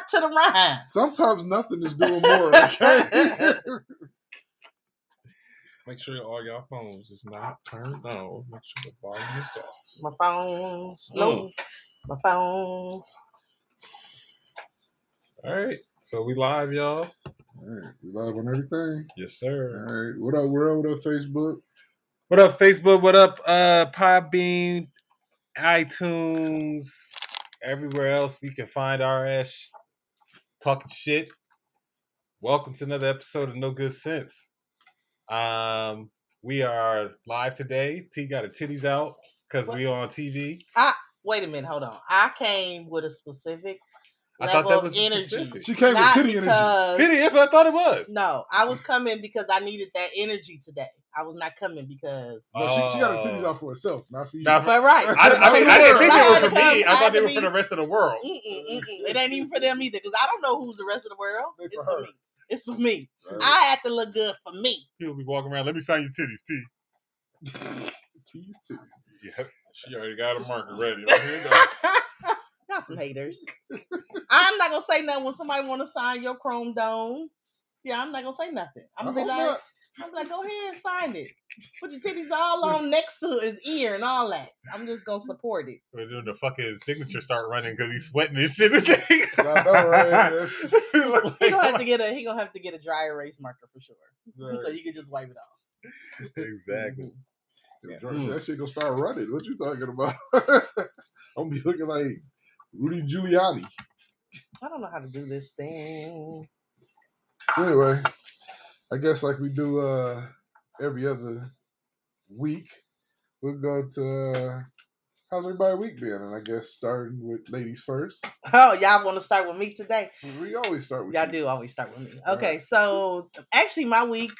to the rhyme. Sometimes nothing is doing more. Okay. Make sure all y'all phones is not turned on. Make sure the volume is off. My phone's low. My phone. All right. So we live, y'all. All right, we live on everything. Yes, sir. All right, what up? What up, Facebook? What up, Facebook? What up, Podbean, iTunes, everywhere else you can find our ass talking shit. Welcome to another episode of No Good Sense. We are live today. T got her titties out because we on TV. Wait a minute, hold on. I came with a specific I level thought that of was energy. specific. She came with Not titty energy. because Titty, that's what I thought it was. no, I was coming because I needed that energy today. I was not coming because. No, she got her titties out for herself, not for you. Not But right, I mean, I didn't think they I had were to for me. come- I thought had they to were for be- the rest of the world. It ain't even for them either because I don't know who's the rest of the world. They It's for for her. me. It's for me. Right. I have to look good for me. People be walking around. Let me sign your titties, T. Titties, titties. Yeah, she already got a marker ready. Like, here you go. Got some haters. I'm not gonna say nothing when somebody want to sign your chrome dome. Yeah, I'm not gonna say nothing. I'm gonna be like, go ahead and sign it. Put your titties all on next to his ear and all that. I'm just gonna support it. But then the fucking signature start running because he's sweating and shit. I know, right? He gonna have to get a dry erase marker for sure, so you can just wipe it off. Exactly. That shit gonna start running. What you talking about? I'm gonna be looking like Rudy Giuliani. I don't know how to do this thing. So anyway, I guess like we do every other week, we'll go to how's everybody week been? And I guess starting with ladies first. Oh, y'all want to start with me today? We always start with Y'all you. do always start with me. Right. Okay, so actually my week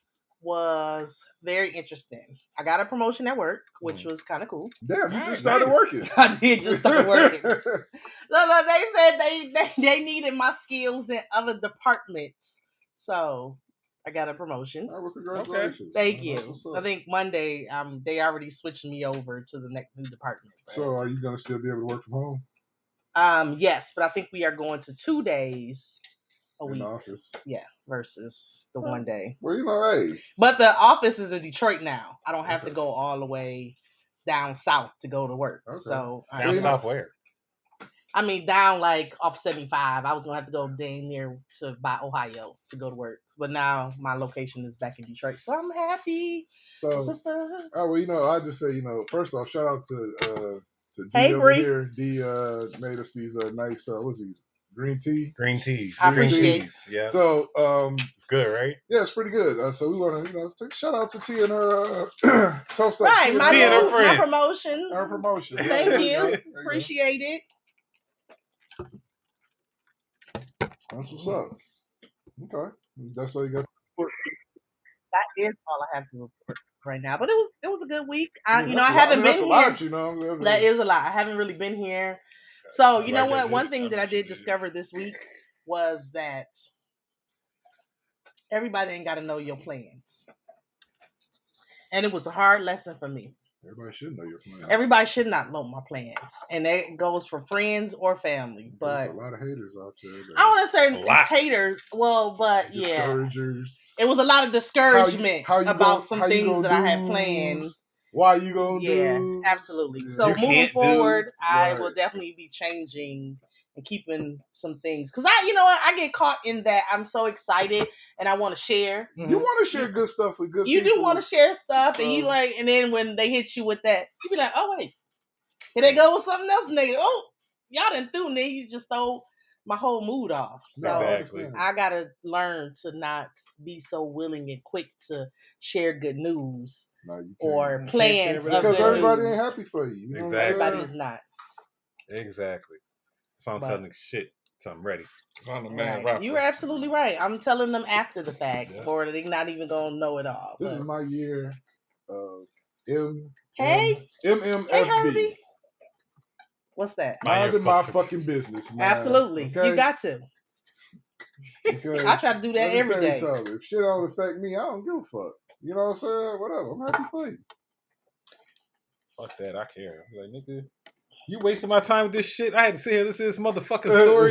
was very interesting. I got a promotion at work, which was kind of cool. Damn, you Nice, just started nice. working. I did just start working. No, they said they needed my skills in other departments, so I got a promotion. All right, well, congratulations. Thank That's you. what's up. I think Monday, they already switched me over to the next new department. So are you gonna still be able to work from home? Yes, but I think we are going to 2 days a In week. the office? Yeah, versus the 1 day. Well, you know, hey. But the office is in Detroit now. I don't have Okay. to go all the way down south to go to work. Okay. So Down south where? I mean, down like off 75. I was gonna have to go dang near to by Ohio to go to work, but now my location is back in Detroit, so I'm happy, So, sister. oh well, you know, I just say, you know, first off, shout out to D Hey, over Bree. here. D made us these nice what's these green tea. Green teas. I Green appreciate teas. Yeah. So It's good, right? yeah, it's pretty good. So we want to, you know, take a shout out to T and her toast up. Right, T and my T and her my friends. promotions. her promotion. Yeah, Thank there you. go. There you go. Appreciate it. That's what's up. Okay, that's all you got. That is all I have to report right now. But it was a good week. I That's haven't that's been a here. lot, you know. That is a lot. I haven't really been here. So you know Like what? that One shit. thing that I did shit. discover this week was that everybody ain't got to know your plans, and it was a hard lesson for me. Everybody should know your plan. Everybody should not know my plans, and that goes for friends or family. There's But a lot of haters out there. I want to say A lot. haters. Well, but yeah, Discouragers. it was a lot of discouragement How you about gonna- some how you things gonna that I had do? planned. Why you gonna do? Yeah, absolutely. Yeah. So You moving can't do- forward, I Right. will definitely be changing and keeping some things because you know what, I get caught in that I'm so excited and I want to share. You want to share good stuff with good You people. do want to share stuff, and you So- like, and then when they hit you with that, you be like, oh wait, here they go with something else negative. Oh, y'all didn't do, and then you just throw my whole mood off. So No, I Exactly. understand. I gotta learn to not be so willing and quick to share good news No, you can't. or can't plans share of because good everybody news. ain't happy for you. You know what I'm Exactly. Everybody saying? is not. Exactly. So I'm But- telling shit. So I'm ready. I'm the Right. man rapper. You were absolutely right. I'm telling them after the fact, Yeah. or they're not even gonna know it all. This but- is my year of M. Hey, MMFB. hey, Herbie. What's that? Minding my fucking business, man. Absolutely, Okay? you got to. Because I try to do that let me every tell you day. something. If shit don't affect me, I don't give a fuck. You know what I'm saying? Whatever. I'm happy for you. Fuck that. I care. I'm like, nigga, you wasting my time with this shit. I had to sit here and listen to this motherfucking story.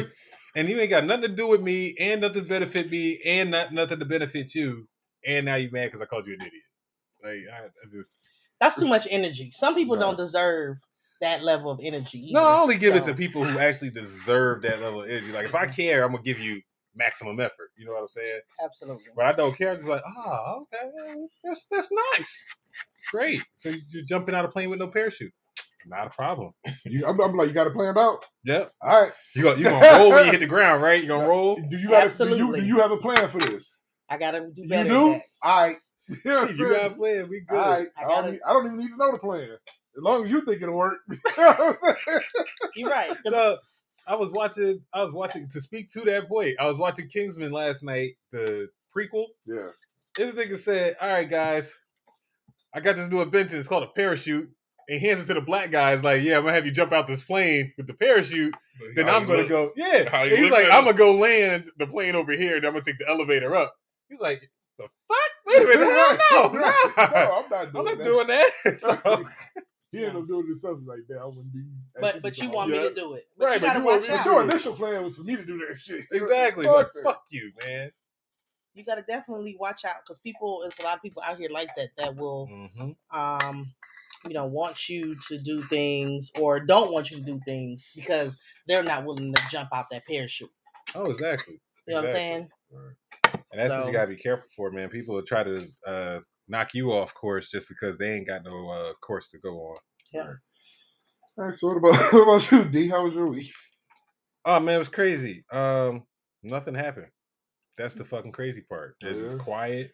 and you ain't got nothing to do with me, and nothing to benefit me, and nothing to benefit you, and now you mad because I called you an idiot. Like I just That's too much energy. Some people No. don't deserve that level of energy either. no. I only give it So, to people who actually deserve that level of energy. Like if I care, I'm gonna give you maximum effort. You know what I'm saying? absolutely. But I don't care. I'm just like, oh, okay, that's nice, great. So you're jumping out of a plane with no parachute? Not a problem. I'm like, you got it planned out? Yep. All right. You gonna roll when you hit the ground, right? You gonna roll? Do you got Absolutely. do you have a plan for this? I gotta do You better. do? At that. All right. You know what I'm You saying? got a plan. We good. All right. I don't even need to know the plan. As long as you think it'll work. You know what I'm saying? You're right. 'Cause So I was watching to speak to that point. I was watching Kingsman last night, the prequel. Yeah. This nigga said, "All right, guys, I got this new invention. It's called a parachute." And he hands it to the black guys, like, "Yeah, I'm gonna have you jump out this plane with the parachute. Then I'm gonna go, yeah." How you And he's look like, at "I'm it. gonna go land the plane over here, and I'm gonna take the elevator up." He's like, "The fuck? Wait a minute, hell no, No, I'm not I'm doing not that. doing that." So, He ended up doing this something like that. I wouldn't do. but you want me to do it. But Right, you but gotta you want watch me to out. do Your it. initial plan was for me to do that shit. exactly. Fuck Like, that. fuck you, man. You gotta definitely watch out because there's a lot of people out here like that will Mm-hmm. want you to do things or don't want you to do things because they're not willing to jump out that parachute. Oh, exactly. You know what I'm saying? And that's what So- you gotta be careful for, man. People will try to knock you off course just because they ain't got no course to go on. Yeah. All right. So what about you, D? How was your week? Oh man, it was crazy. Nothing happened. That's the fucking crazy part. It's just quiet.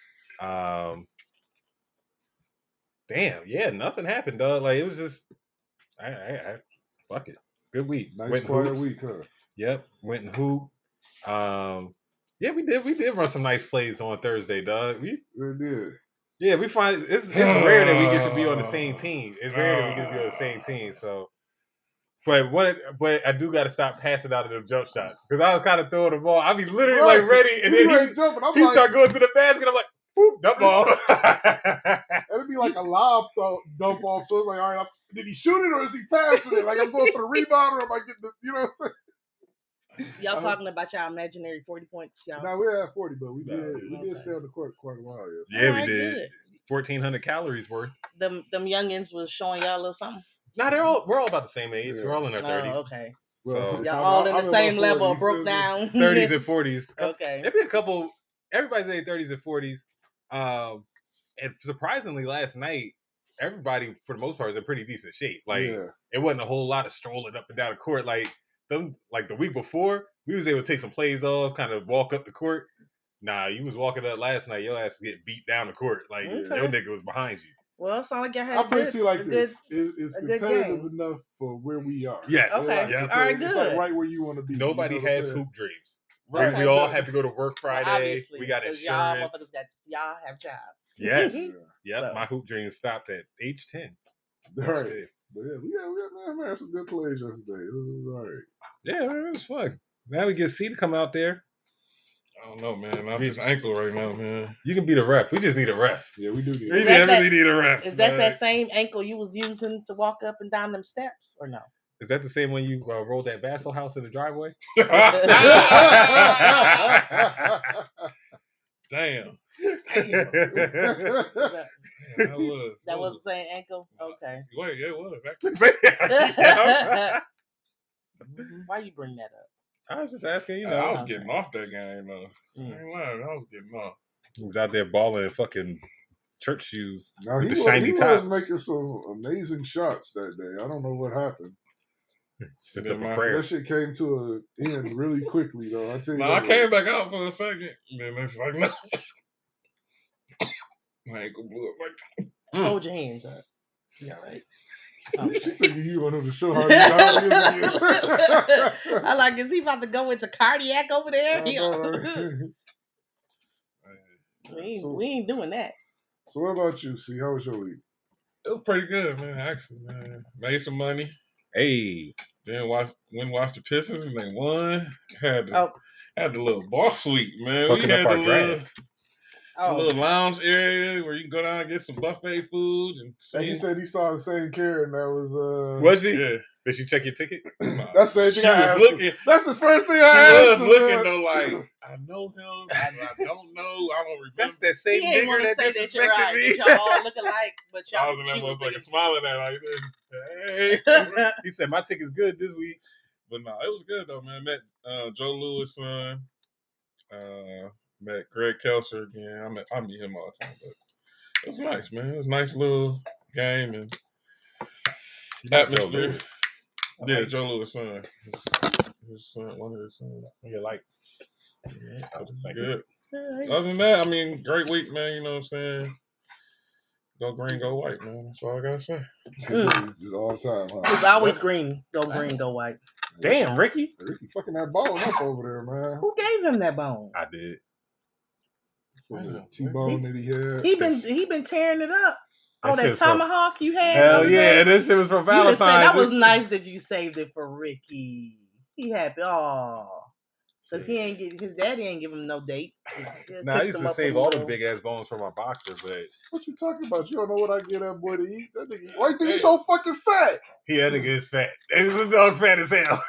Damn, yeah, nothing happened, dog. Like it was just, I fuck it. Good week. Nice Went quiet hoops. week, huh? Yep, went and hoop. Yeah, we did run some nice plays on Thursday, dog. We did. Yeah, we find it's rare that we get to be on the same team. It's rare that we get to be on the same team. So, but I do got to stop passing out of them jump shots because I was kind of throwing the ball. I be literally Right. like ready, and You then ain't jumping. I'm he like, start going to the basket. I'm like, whoop, dump ball. it'd be like a lob dump off. So it's like, all right, did he shoot it or is he passing it? Like I'm going for the rebound or am I getting the, you know what I'm saying? Y'all talking about y'all imaginary 40 points, y'all. Now we're at 40, but we No, did stay on the court quite a while. Yes. Yeah, Alright, we did. good. 1,400 calories worth. Them youngins was showing y'all a little something. Nah, we're all about the same age. Yeah. We're all in our 30s. Oh, okay. So- Y'all all in the same level, 40s, broke down. 30s and 40s. Okay. There'd be a couple. Everybody's in 30s and 40s. And surprisingly, last night, everybody for the most part is in pretty decent shape. Like it wasn't a whole lot of strolling up and down the court. Like the week before, we was able to take some plays off, kind of walk up the court. Nah, you was walking up last night. Your ass was getting beat down the court. Like your nigga was behind you. Well, it sounded like y'all had I put it to you like a this: good- it's a good competitive game. enough for where we are. Yes. Okay. Yeah. All right, It's good. like right where you want to be. Nobody you know what I'm has saying? hoop dreams. Right. We all have to go to work Friday. Well, obviously, we got 'cause insurance. Y'all have jobs. Yes. Yeah. Yep. So. My hoop dreams stopped at age 10. Right. Shit. But yeah, we had some good plays yesterday. It was all right. Yeah, man, it was fun. Now we get C to come out there. I don't know, man. I'm just ankle right now, man. You can be the ref. We just need a ref. Yeah, we do need We Is that really need a ref. Is that man. that same ankle you was using to walk up and down them steps, or no? Is that the same when you rolled that Vassal house in the driveway? Damn. That, That was. that was the same ankle? Okay. Wait, yeah, it was. Why you bring that up? I was just asking, you I know. was getting off that game, though. I ain't lying. I was getting off. He was out there balling in fucking church shoes. Now With he the was, shiny he was top. making some amazing shots that day. I don't know what happened. Sent Yeah, up a man. prayer. That shit came to an end really quickly, though. I tell you. No, I that came back out for a second. Then it's like, no. My ankle blew up like Hold your hands up. You all right? She took you on him to show how he is. I like, is he about to go into cardiac over there? I know, right? we ain't doing that. So what about you, C? How was your week? it was pretty good, man. Actually, man, made some money. Hey. Then watched the Pistons and they won. Had the little boss suite, man. Fucking We had up the our little, draft. the little lounge area where you can go down and get some buffet food and And he see. said he saw the same Karen that was Was he? Yeah, Did she check your ticket? That's the thing I asked him. That's the first thing I asked him. She was looking though like, I know him, but I don't know. I don't remember. That's that same nigga that disrespected me. That y'all all look alike, but y'all. I was in that motherfucker smiling at like this. Hey. He said, my ticket's good this week. But no, it was good though, man. Met Joe Lewis' son. Met Greg Kelser again. I meet him all the time, but it was nice, man. It was a nice little game and atmosphere. Yeah, Joe Lewis' son. His son, one of his sons. Yeah, like. Yeah, good. Other than that, I mean, great week, man. You know what I'm saying? Go green, go white, man. That's all I gotta say. Just all the time, huh? It's always green. Go green, go white. Damn, Ricky. Ricky fucking that bone up over there, man. Who gave him that bone? I did. The T-bone that he had. He been tearing it up. That that tomahawk you had. Hell yeah, this shit was for Valentine's. That was nice that you saved it for Ricky. He happy. Oh. Cause his daddy ain't give him no date. Nah, I used to save all the big ass bones for my boxer, but what you talking about? You don't know what I get that boy to eat. That nigga, why you think he's so fucking fat? That nigga is fat. This is dog fat as hell.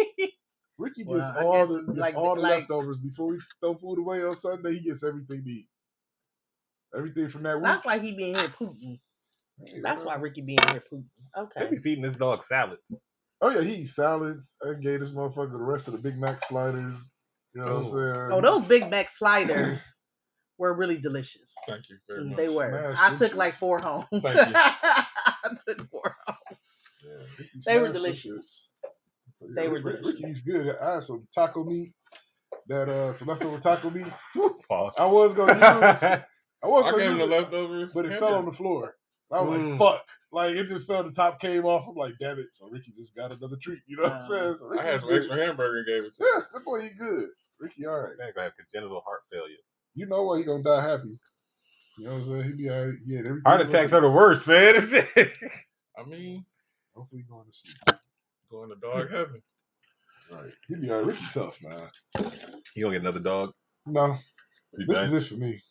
Ricky gets all the leftovers before we throw food away on Sunday. He gets everything to eat. Everything from that week. That's why he be in here pooping. That's why Ricky be in here pooping. Okay. They be feeding this dog salads. Oh yeah, he eats salads. I gave this motherfucker the rest of the Big Mac sliders. You know what I'm saying? Oh, those Big Mac sliders were really delicious. Thank you very much. They were. Smashed I took like 4 home. Thank you. I took 4 home. Yeah, they were delicious. So, yeah, they were delicious. Ricky's good. I had some taco meat. Some leftover taco meat. Pause. I was gonna use. I gave him the leftovers, but it fell on the floor. I was like, fuck. Like, it just fell, the top came off. I'm like, damn it. So Ricky just got another treat. You know what I'm saying? So I had some extra hamburger and gave it to him. Yes, that boy, he good. Ricky, all right. That ain't gonna have congenital heart failure. You know what? He gonna die happy. You know what I'm saying? He be all right. Yeah, everything. Heart attacks are the worst, man. I mean, hopefully going to sleep. Going to dog heaven. Right. He be all right. Ricky tough, man. You gonna get another dog? No. This is it for me.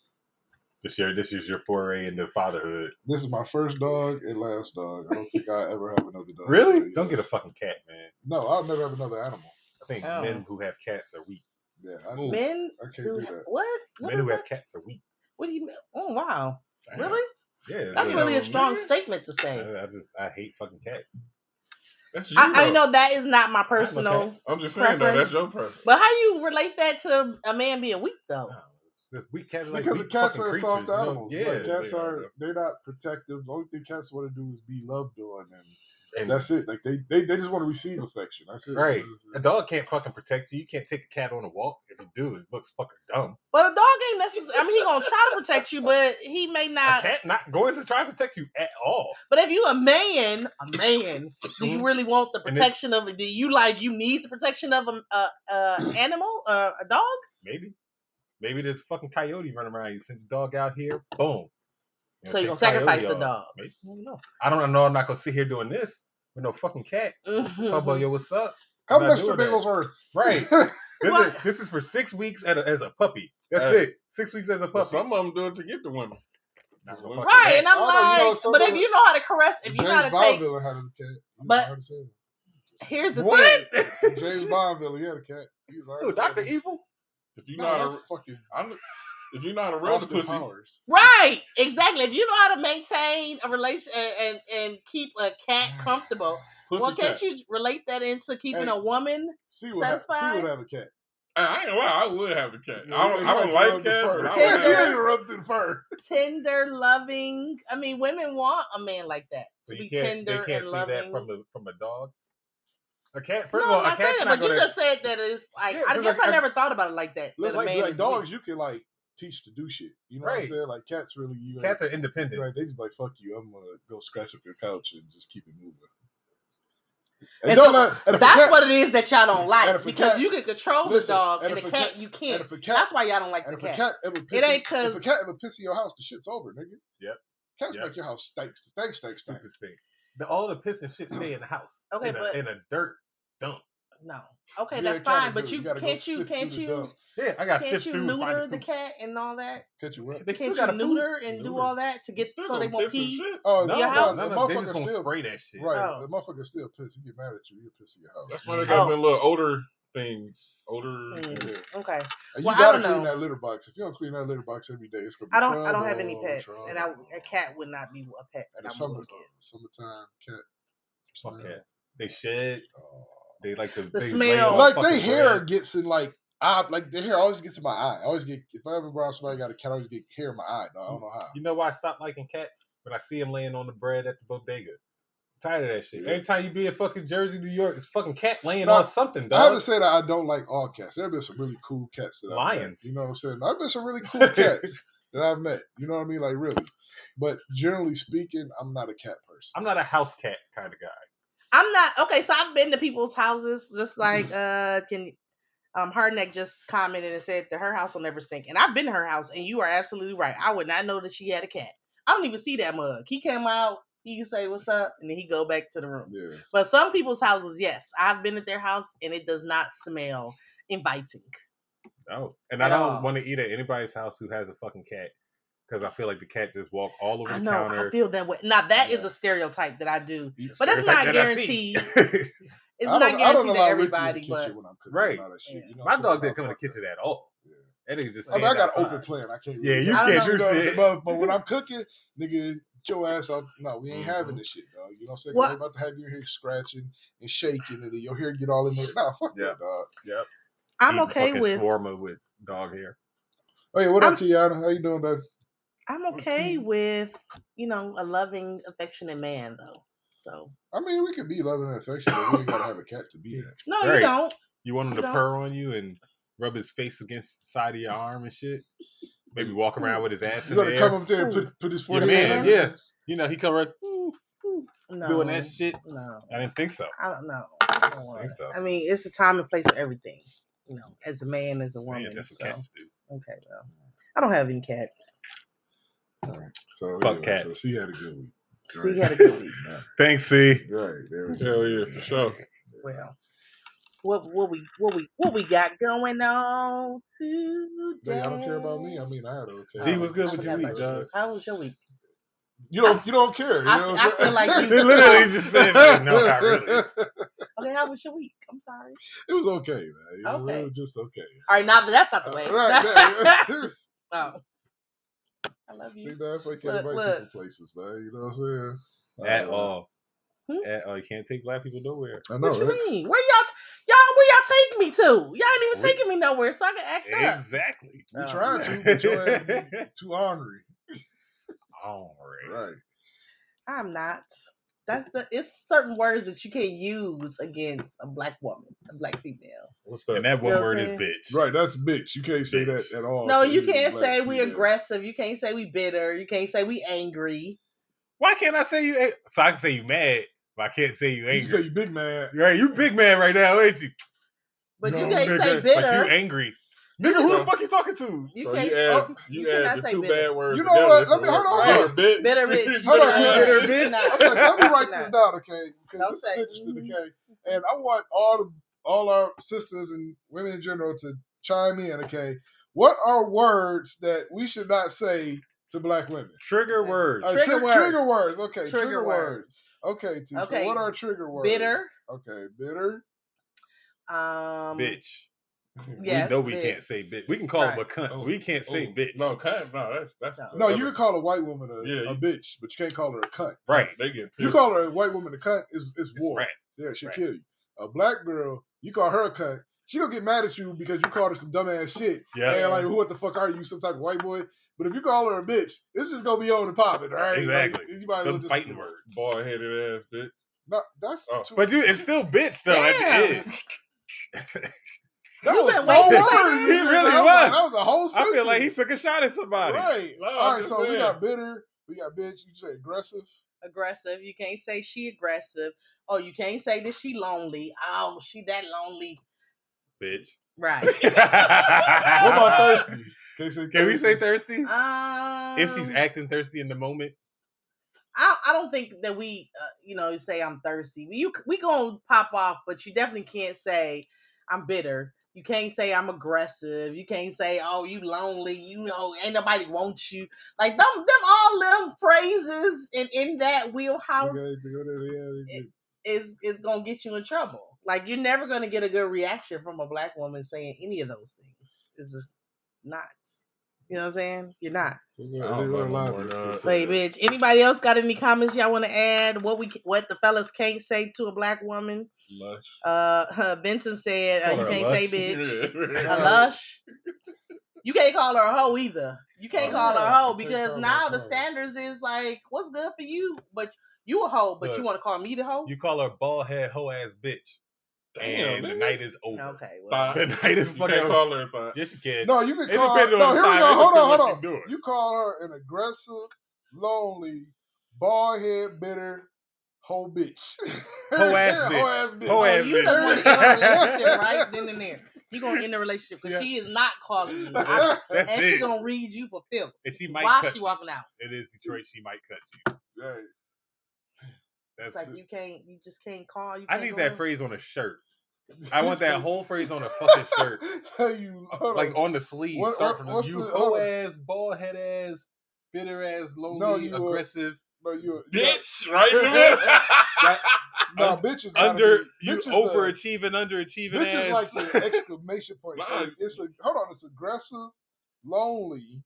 This is your foray into fatherhood. This is my first dog and last dog. I don't think I'll ever have another dog. Really? Yes. Don't get a fucking cat, man. No, I'll never have another animal. I think men who have cats are weak. Yeah, I can't do that. What? Men who have cats are weak. What do you mean? Oh, wow. Damn. Really? Yeah. That's really a strong statement to say. I hate fucking cats. That's you, I know that is not my personal I'm just saying, though, that's your preference. But how you relate that to a man being weak, though? Weak cats because the cats are soft animals. You know? Like, cats they're not protective. The only thing cats want to do is be loved on, and that's it. Like they just want to receive affection. That's it. Right. A dog can't fucking protect you. You can't take a cat on a walk. If you do, it looks fucking dumb. But a dog ain't necessarily. I mean, he gonna try to protect you, but he may not. A cat not going to try to protect you at all. But if you a man, do you really want the protection of it? Do you need the protection of a animal, a dog? Maybe there's a fucking coyote running around. You send your dog out here, boom. So you're gonna sacrifice the dog? Maybe. I don't know. I'm not gonna sit here doing this with no fucking cat. Talk about, yo, what's up? How much Mr. Bigglesworth? Right. This is for 6 weeks as a puppy. That's it. 6 weeks as a puppy. But some of them do it to get the women. Right, and I'm like, but if you know how to caress, if you know how to take, but here's the thing. James Bondville, he had a cat. He was Dr. Evil. If you're not a real pussy, right? Exactly. If you know how to maintain a relation and keep a cat comfortable, can't you relate that into keeping a woman satisfied? She would have a cat. I ain't gonna lie, I would have a cat. I don't like cats, but I would rub through the fur. Tender, loving. I mean, women want a man like that to be tender and loving. See that from a dog. A cat. First of all, a cat's not but you just said that it's like. Yeah, I guess I never thought about it like that. Like dogs, you can teach to do shit. You know what I'm saying? Like cats, really. Cats are independent. Right? They just like fuck you. I'm gonna go scratch up your couch and just keep it moving. And that's what it is that y'all don't like because you can control the dog and the cat you can't. That's why y'all don't like the cat. It ain't because if a cat ever piss in your house, the shit's over, nigga. Yep. Cats make your house stink. All the piss and shit stay in the house. Okay, in a dirt dump. No. Okay, Yeah, that's it kinda fine. But do. you gotta go can't you sift through the dump. Yeah, I got can't sift you through and find neuter the the scoop. cat and all that? Catch you what? They still Can't got you to poop. neuter and do all that to get Still so they gonna won't piss and pee? shit. Oh, No, Your no, house? no, the no. They just motherfucker gonna still spray that shit. right. Oh. The motherfucker still piss. He get mad at you. You piss in your house. That's why they got Oh. them little odor things. Odor. Mm. Yeah. Okay. And Well, you I gotta don't clean know. that litter box. If you don't clean that litter box every day, it's gonna be I trouble. don't have any pets, trouble. and a cat would not be a pet And that the I'm going to get. summertime cat. Fuck cats. They shed. They like to. The they smell. lay on Like fucking their hair bread. gets in like their hair always gets in my eye. I always get if I ever around somebody got a cat, I always get hair in my eye. Dog. I don't know how. You know why I stopped liking cats? When I see them laying on the bread at the bodega. I'm tired of that shit. Yeah. Every time you be in fucking Jersey, New York, it's fucking cat laying No, on something, I have dog. to say that I don't like all cats. There have been some really cool cats that I've met. Lions. You know what I'm saying? I've been some really cool cats that I've met. You know what I mean? Like really. But generally speaking, I'm not a cat person. I'm not a house cat kind of guy. I'm not okay. So I've been to people's houses, just like Hardneck just commented and said that her house will never stink. And I've been to her house, and you are absolutely right. I would not know that she had a cat. I don't even see that mug. He came out, he say what's up, and then he go back to the room. Yeah. But some people's houses, yes, I've been at their house, and it does not smell inviting. No, and At I don't all. want to eat at anybody's house who has a fucking cat because I feel like the cat just walk all over I the know. counter. I feel that way. Now that is Yeah. a stereotype that I do, Eat but that's Stereotype not that I see. guaranteed. It's I not don't guaranteed to allow Ricky in the everybody, kitchen but when I'm cooking Right. and all that shit. Yeah. You know My what I'm dog saying? didn't come in the Fuck that. kitchen at all. Yeah. That nigga just. I mean, I got an outside. open plan. I can't. Yeah, really you I don't can't know. do You know what I'm shit. saying? But when I'm cooking, nigga, get your ass out. No, we ain't having this shit, dog. You know what I'm saying? 'Cause What? I'm about to have you here scratching and shaking, and then your hair get all in there. Nah, fuck Yeah. that, dog. Yep. I'm Eating okay fucking with. shawarma with dog hair. Oh yeah, what up, I'm- Kiana? How you doing, baby? I'm okay with a loving, affectionate man though. So I mean, we could be loving and affectionate, but we ain't gotta have a cat to be that. no, Right. you don't. You want him You to don't. purr on you and rub his face against the side of your arm and shit. Maybe walk around with his ass You in gotta the come air. up there and put his Your forehead man, on yeah. it. You know, he come right No, doing that shit. No, I didn't think so. I don't know. I don't think so. I mean, it's a time and place for everything. As a man, as a Saying woman. that's what So cats do. okay, well, I don't have any cats. All right. So Fuck anyway, cats. so she had a good week. She had a good week. Right. Thanks, C. Right. There we go. Hell yeah, for sure. Well, what we got going on today? Hey, I don't care about me. I mean, I had a okay. G, what's good I with your forgot week, about you. dog? How was your week? You don't care. You know what I'm I feel like saying? you- He literally just said, no, not really. Okay, how was your week? I'm sorry. It was okay, man. Okay. It was just okay. All right, now that's not the way. Right. Oh, I love See, you. that's why you can't invite Look. people places, man. You know what I'm saying? At all. Hmm? At all. You can't take black people nowhere. I know, What you right? mean? Where y'all take me to? Y'all ain't even We- taking me nowhere, so I can act up. Exactly. We Oh. tried to, but your ass be too ornery. All right. Right. I'm not. It's certain words that you can't use against a black woman, a black female. What's that? And that You one know what word I'm is saying? bitch. Right, that's bitch. You can't say Bitch. that at all. No, to you any can't black say we female. aggressive. You can't say we bitter. You can't say we angry. Why can't I say you? So I can say you mad, but I can't say you You angry. can say you big man. Right, you big man right now, ain't you? But No, you can't say But bitter. you angry. Nigga, who the fuck you talking to? You So can't. you you add cannot the say two bitter. bad words You know together. what? Let me- hold on, hold on. Bitter bitch. Bitter bitch. Hold on, Bitter okay. bitch. Okay, so let me write Nah. this down, okay? Because Don't this say, is interesting, okay? And I want all our sisters and women in general to chime in, okay? What are words that we should not say to black women? Trigger words. Trigger words. Trigger words. Okay, Trigger words. Okay, T. Okay. So what are trigger words? Bitter. Okay, bitter. Bitch. Yes, we know we bitch. can't say bitch. We can call him a Right. cunt. Oh, We can't say bitch. No, kind. No, that's No. No, you can call a white woman a Yeah, you- bitch, but you can't call her a cunt. Right. They get You pissed. call her a white woman a cunt, it's It's war. rat. Yeah, she'll Right. kill you. A black girl, you call her a cunt, she gonna get mad at you because you called her some dumbass shit. Yeah. And like, what the fuck are you, some type of white boy? But if you call her a bitch, it's just gonna be on and popping, right? Exactly. Like, you might as well Them just fighting words. Bald headed ass bitch. No, that's Oh. too, But it's still bitch though at the Damn. end. that You was been the whole waiting to say word. that? you He said. really I was. like, that was a whole I sentence. feel like he took a shot at somebody. Right. No, All I'm right, just so we saying. got bitter, we got bitch, you say aggressive. Aggressive. You can't say she aggressive. Oh, you can't say that she lonely. Oh, she that lonely. Bitch. Right. What about thirsty? Can we say thirsty? Um, If she's acting thirsty in the moment. I don't think that we, you say I'm thirsty. We gonna pop off, but you definitely can't say I'm bitter. You can't say I'm aggressive. You can't say, oh, you lonely. Ain't nobody wants you. Like all them phrases in that wheelhouse is gonna get you in trouble. Like you're never gonna get a good reaction from a black woman saying any of those things. It's just not. You know what I'm saying? You're not. I don't know no more, dog. Hey, bitch. Anybody else got any comments y'all want to add? What the fellas can't say to a black woman? Lush. Vincent said Call you her a can't lush. say bitch. Yeah. A lush. You can't call her a hoe either. You can't call her a hoe you can't because call her now a the hoe. standards is like, what's good for you? But you a hoe, but Look, you want to call me the hoe? You call her bald head hoe ass bitch. Damn, And the man. night is over. Okay, well. Thought. The night is You fucking can't over. call her a thought. Yes, you can. No, you can It call. depends on No, the here we time. go. It Hold depends on. what she doing. You call her an aggressive, lonely, bald head, bitter, hoe bitch. Hoe ass bitch. Hoe ass bitch. Hoe ass You just want to end the relationship right then and there. You gonna end the relationship because she is not calling you, That's and it. she gonna read you for filth. And she might While cut she you. walking out. It is Detroit. She might cut you. Right. That's It's like it. you just can't call. You I can't need go that in. phrase on a shirt. I want that whole phrase on a fucking shirt. Like On the sleeve. What- Start what- from what's you the- hoe hold on. ass, bald head ass, bitter ass, lonely, No, you, aggressive. No, you Bitch, right in the middle. No, bitches Under be, you bitches overachieving, underachieving bitches ass. like the exclamation point. So Right. it's aggressive, lonely.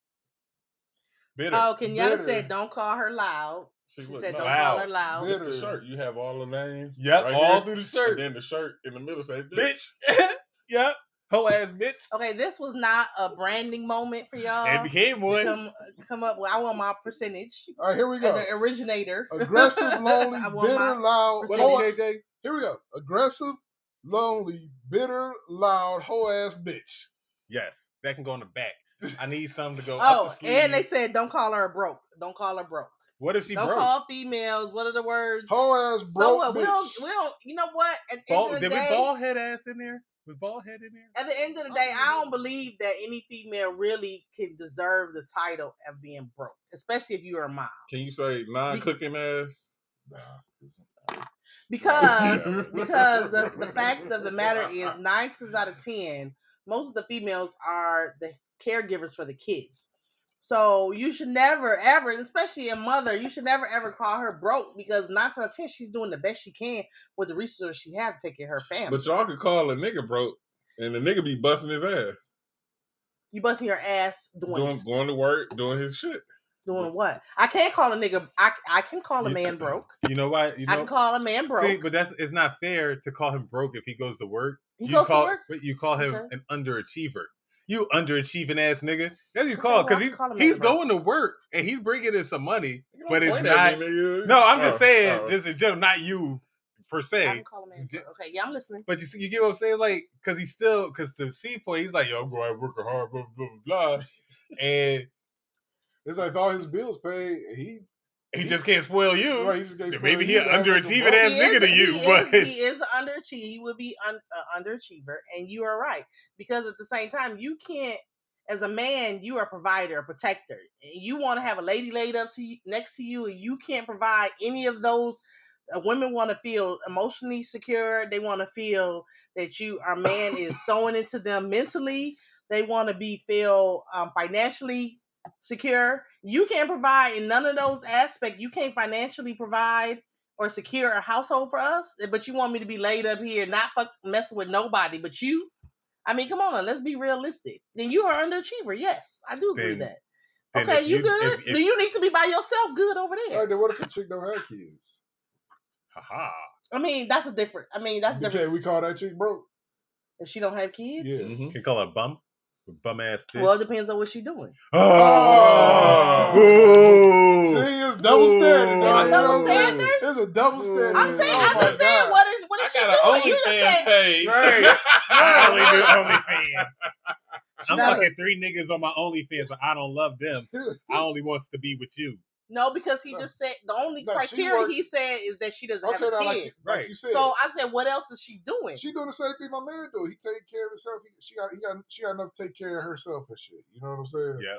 bitter. Oh, Kenyatta Bitter. said don't call her loud. She look, said no, don't loud. call her loud. Bitter. It's the shirt. You have all the names. Yep, right all here, through the shirt. And then the shirt in the middle say Bitch. Yep. Hoe ass bitch. Okay, this was not a branding moment for y'all. It became one. Come up with. I want my percentage. All right, here we go. The originator. Aggressive, lonely, I want bitter, my loud. What percentage. up, JJ? Here we go. Aggressive, lonely, bitter, loud, hoe ass bitch. Yes, that can go on the back. I need something to go up Oh, the sleeve. and they said don't call her broke. Don't call her broke. What if she Don't broke? call females. What are the words? Hoe ass So broke what? bitch. We don't. You know what? At the end of the Did day, we bald head ass in there? Was bald head in there? at the end of the day, I don't believe that any female really can deserve the title of being broke, especially if you're a mom. Can you say non-cooking ass? Because the fact of the matter is 9 times out of 10, most of the females are the caregivers for the kids. So you should never ever, especially a mother, you should never ever call her broke because 9 times out of 10 she's doing the best she can with the resources she has to take care of her family. But y'all could call a nigga broke, and the nigga be busting his ass. You busting your ass going to work, doing his shit. Doing what? I can't call a nigga. I can call a man broke. You know why? I can call a man broke. See, but it's not fair to call him broke if he goes to work. He goes to work? But you call him an underachiever. You underachieving ass nigga. That's what you Okay, call well, because he's he's going to work and he's bringing in some money, but it's point at not. me, nigga. No, I'm just saying, Oh. just in general, not you per se. I can call a man broke. Okay, yeah, I'm listening. But you get what I'm saying? Like, because to C point, he's like, yo, I'm going to work hard, blah, blah, blah, blah. And it's like all his bills paid, he just can't spoil you. Right, he just can't spoil Maybe he you. an underachieving ass nigga to you, but he is an underachiever. He would be an underachiever, and you are right because at the same time, you can't. As a man, you are a provider, a protector. You want to have a lady laid up to you, next to you, and you can't provide any of those. Women want to feel emotionally secure. They want to feel that our man is sewing into them mentally. They want to feel financially secure. You can't provide in none of those aspects. You can't financially provide or secure a household for us, but you want me to be laid up here, not messing with nobody but you. I mean, come on, let's be realistic. Then you are underachiever. Yes, I do agree with that. Okay, you good? Do you need to be by yourself? Good over there. All right, then what if a chick don't have kids? Haha. I mean, that's different. Okay, we call that chick broke. If she don't have kids? Yeah. Mm-hmm. Can call her bum ass bitch. Well, it depends on what she's doing. Oh. Ooh. See, it's double standard. It's a double standard? It's a double standard. I'm saying, oh I'm just saying, what is I she got doing? an You just OnlyFans said, page. Right. I only do OnlyFans. I'm got fucking 3 niggas on my OnlyFans, but I don't love them. I only wants to be with you. no, because he just said the only criteria he said is that she doesn't have a kid. like you said. So I said, what else is she doing? She doing the same thing my man do. He take care of himself. She got enough to take care of herself and shit. You know what I'm saying? Yeah.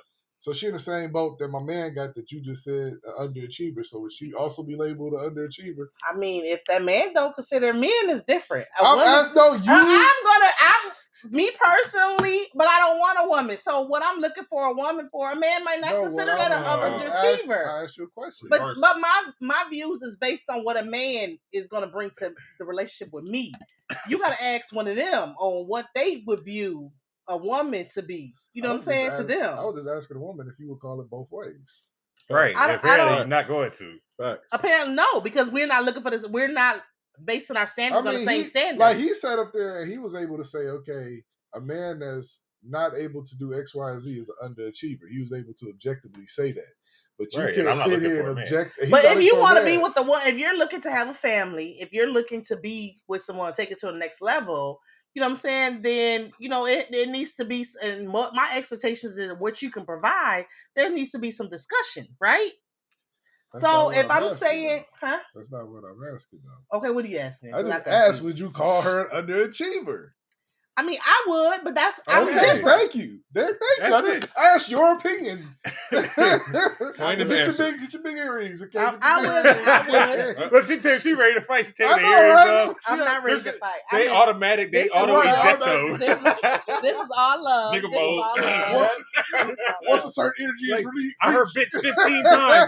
So she in the same boat that my man got that you just said underachiever. So would she also be labeled an underachiever? I mean, if that man don't consider men is different. I'm asking you. Me personally, but I don't want a woman. So what I'm looking for a woman for, a man might not consider that an underachiever. I asked you a question. But my views is based on what a man is going to bring to the relationship with me. You got to ask one of them on what they would view a woman to be. You know what I'm saying? To them. I was just asking a woman if you would call it both ways. Right. Apparently you're not going to. Facts. Apparently no, because we're not looking for this. We're not basing our standards on the same standard. Like he sat up there and he was able to say, okay, a man that's not able to do X, Y, and Z is an underachiever. He was able to objectively say that. But you can't sit here and object. But if you want to be with the one, if you're looking to have a family, if you're looking to be with someone, take it to the next level, you know what I'm saying? Then, you know, it needs to be, and my expectations in what you can provide, there needs to be some discussion, right? So if I'm saying, That's not what I'm asking, though. Okay, what are you asking? I just asked, would you call her an underachiever? I mean, I would, but that's okay. Thank you. I asked your opinion. Get your big earrings, okay? I would. Look, she ready to fight. She taking the earrings off. I'm not ready to fight. They auto eject those. This is all love. Nigga mode. Once a certain energy is released, I heard bitch 15 times.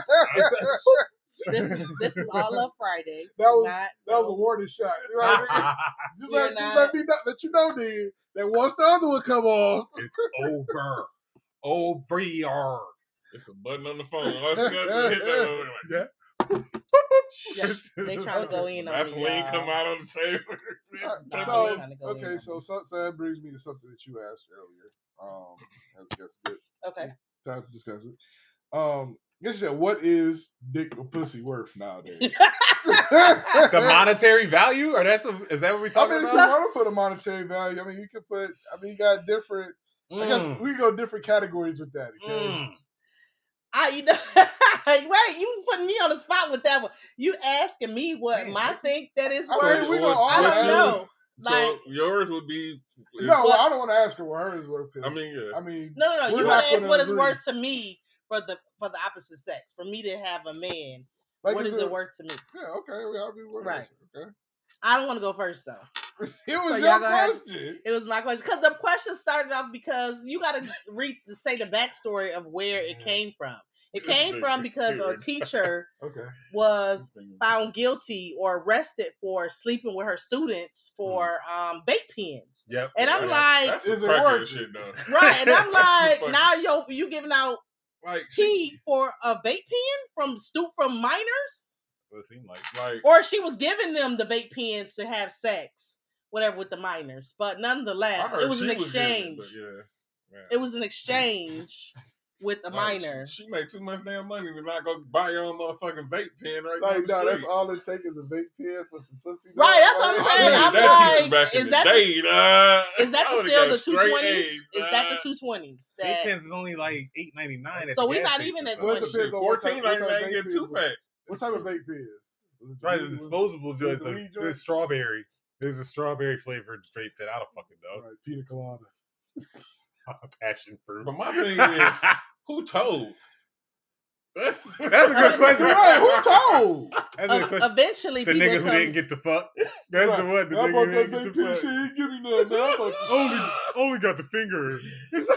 This is all love Friday. That was a warning shot. You know what I mean? Let you know, then that once the other one come off, it's over. Over. It's a button on the phone. All you gotta hit that yeah. They trying to go in on Vaseline come out on the table. So that brings me to something that you asked earlier. That's good. Okay. Time to discuss it. Guess you said, what is dick or pussy worth nowadays? The monetary value, or is that what we talking about? If you want to put a monetary value, you can put. You got different. I guess we go different categories with that. Okay. Wait, you putting me on the spot with that one. You asking me what my think that is worth? I don't know. So yours would be. No, I don't want to ask her what hers is worth. Yeah. No. You want to ask what it's worth to me. For the opposite sex, for me to have a man, what is it worth to me? Yeah, okay, right. Okay. I don't want to go first though. It was your question. It was my question because the question started off because you got to say the backstory of where it came from. It came from because a teacher was found guilty or arrested for sleeping with her students for vape pens. Yep. And I'm like, that's is it worth shit, though. Right? And I'm like, now you giving out. Tea for a vape pen from minors? What it seemed like. Or she was giving them the vape pens to have sex, whatever, with the minors. But nonetheless, it was an exchange. It was an exchange with a minor. She made too much damn money to not go buy your own motherfucking vape pen that's all it takes is a vape pen for some pussy. Right, that's what I'm saying. I'm like, is that still the 220s? Is that the 220s? Vape pens is only like $8.99. So we're not even at 20. $14.99 get 2 packs. What type of vape pens? Right, the disposable joint. The strawberry. There's a strawberry flavored vape that I don't fucking know. Right, pina colada. Passion fruit. But my thing is, who told? That's a good question. Right, who told? That's a good question. Eventually, the nigga who didn't get the fuck. That's the one. The nigga who didn't get the fuck. She ain't give me nothing. Only got the finger. It's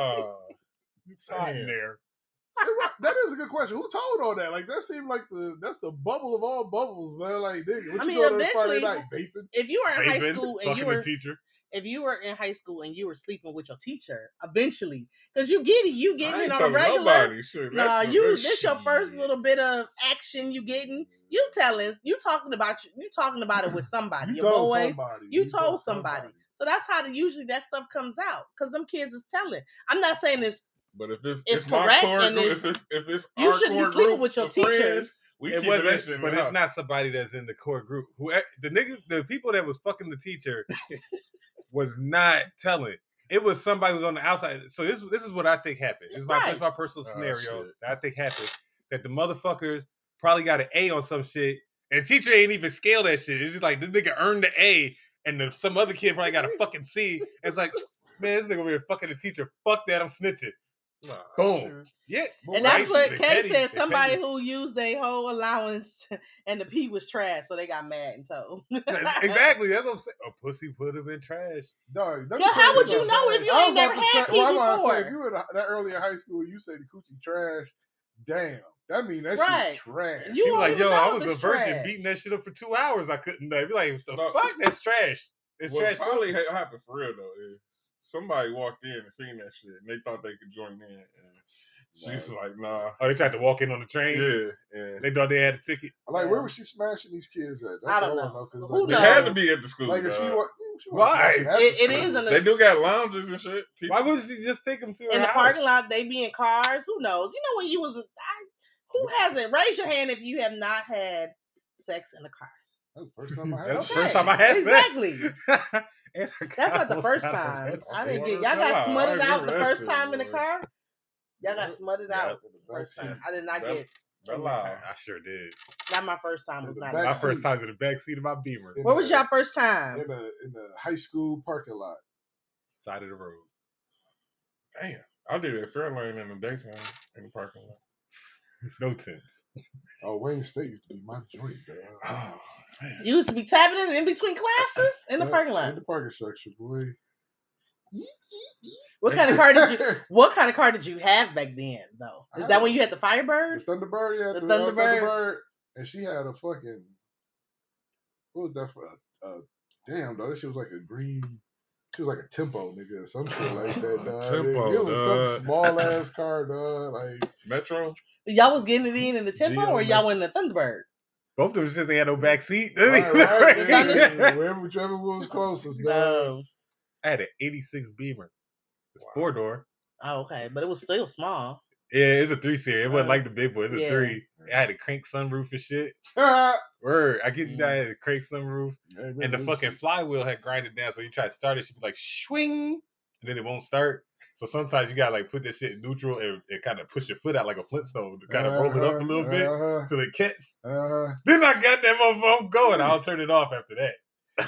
in there. That is a good question. Who told all that? Like that seemed like that's the bubble of all bubbles, man. Like, nigga, what you doing on Friday night? Vaping? If you were in high school and you were teacher. If you were in high school and you were sleeping with your teacher, eventually, because you get it on a regular. This your first little bit of action you getting. You talking about it with somebody. Your boys, you told somebody. So that's how usually that stuff comes out because them kids is telling. I'm not saying it's. But if it's correct and if it's you shouldn't be sleeping with your teachers. But it's not somebody that's in the core group. The people that was fucking the teacher was not telling. It was somebody who was on the outside. So this is what I think happened. This is my personal scenario that I think happened. That the motherfuckers probably got an A on some shit, and the teacher ain't even scale that shit. It's just like this nigga earned the A, and some other kid probably got a fucking C. It's like, man, this nigga over here fucking the teacher. Fuck that, I'm snitching. Nah, Boom. sure. Yeah. And that's Nice. what They Kay petty. said. They Somebody petty. who used their whole allowance and the pee was trash, so they got mad and told. Exactly. That's what I'm saying. A pussy put him in trash. Dog, let me Yeah, tell how would you something. know if you I was ain't never about to had say, pee well, I'm about to say, if before? you were that early in high school, you say the coochie trash. Damn, that mean that Right. shit trash. You She was won't like, even yo, know I if was a it's virgin trash. beating that shit up for 2 hours. I couldn't be like, what the No. fuck? That's trash. It's What trash. probably pussy. happened for real though is somebody walked in and seen that shit and they thought they could join in. And she's like, nah. Oh, they tried to walk in on the train. Yeah. They thought they had a ticket. Like, where was she smashing these kids at? That's I don't what know. Cause, Who like, They had to knows? be at the school. Like, if she dog. Why? It is in They the do got lounges and shit. Why wouldn't she just take them to her in the house? parking lot. They be in cars. Who knows? You know when you was who hasn't? Raise your hand if you have not had sex in a car. That's the first time I had That's the sex. first time I had Exactly. sex. That's not the first time. I didn't get y'all got smothered out the first time in the car. Y'all got smothered out the first time. I did not get. I sure did. Not my first time was not. My first time was in the back seat of my Beamer. What was your first time? In the high school parking lot. Side of the road. Damn. I did it at Fairlane in the daytime in the parking lot. No tents. Oh, Wayne State used to be my joint, dog. Oh, man. You used to be tapping in between classes in the parking lot. In the parking structure, boy. What kind of car did you? What kind of car did you have back then, though? Is that when you had the Firebird? The Thunderbird, yeah, The Thunderbird. and she had a fucking. What was that for? Damn, dog. That shit was like a green. She was like a Tempo, nigga, or some shit like that, dog. Tempo, it was dog. some small ass car, dog. Like Metro? Y'all was getting it in the Tempo, or y'all went in the Thunderbird? Both of them just they had no back seat. right, whichever was closest, dog. I had an 86 Beamer. It's 4-door. Oh, okay, but it was still small. Yeah, it's a 3 series. It wasn't like the big boy. It's a 3. I had a crank sunroof and shit. Word. I get you that had a crank sunroof. And the fucking flywheel had grinded down. So you try to start it, she'd be like, swing. And then it won't start. So sometimes you gotta like put that shit in neutral and kind of push your foot out like a Flintstone to kind of roll it up a little bit till it catch. Then I got that motherfucker going. I'll turn it off after that.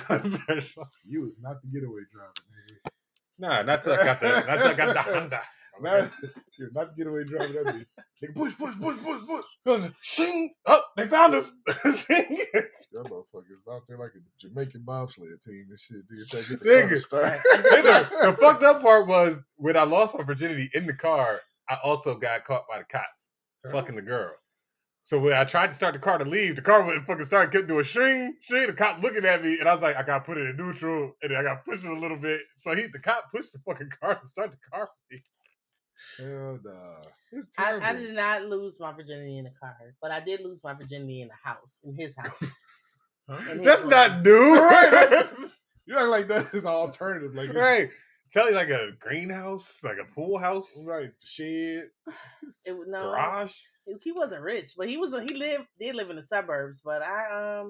You was not the getaway driver, nigga. Nah, not till I got the Honda. You're not the getaway driver. That bitch. Nigga, push. Goes shing. Oh, they found us. Shing. That motherfucker's out there like a Jamaican bobsled team and shit. Nigga, try to get the car started. The fucked up part was when I lost my virginity in the car, I also got caught by the cops fucking the girl. So when I tried to start the car to leave, the car wouldn't fucking start. Kept doing shing. The cop looking at me, and I was like, I gotta put it in neutral, and then I gotta push it a little bit. So the cop pushed the fucking car to start the car for me. Hell nah. I did not lose my virginity in a car, but I did lose my virginity in a house, in his house. That's not new. Right? You act like that is an alternative. Like right. Tell you like a greenhouse, like a pool house. Right. The shed. Garage. He wasn't rich, but he did live in the suburbs. But I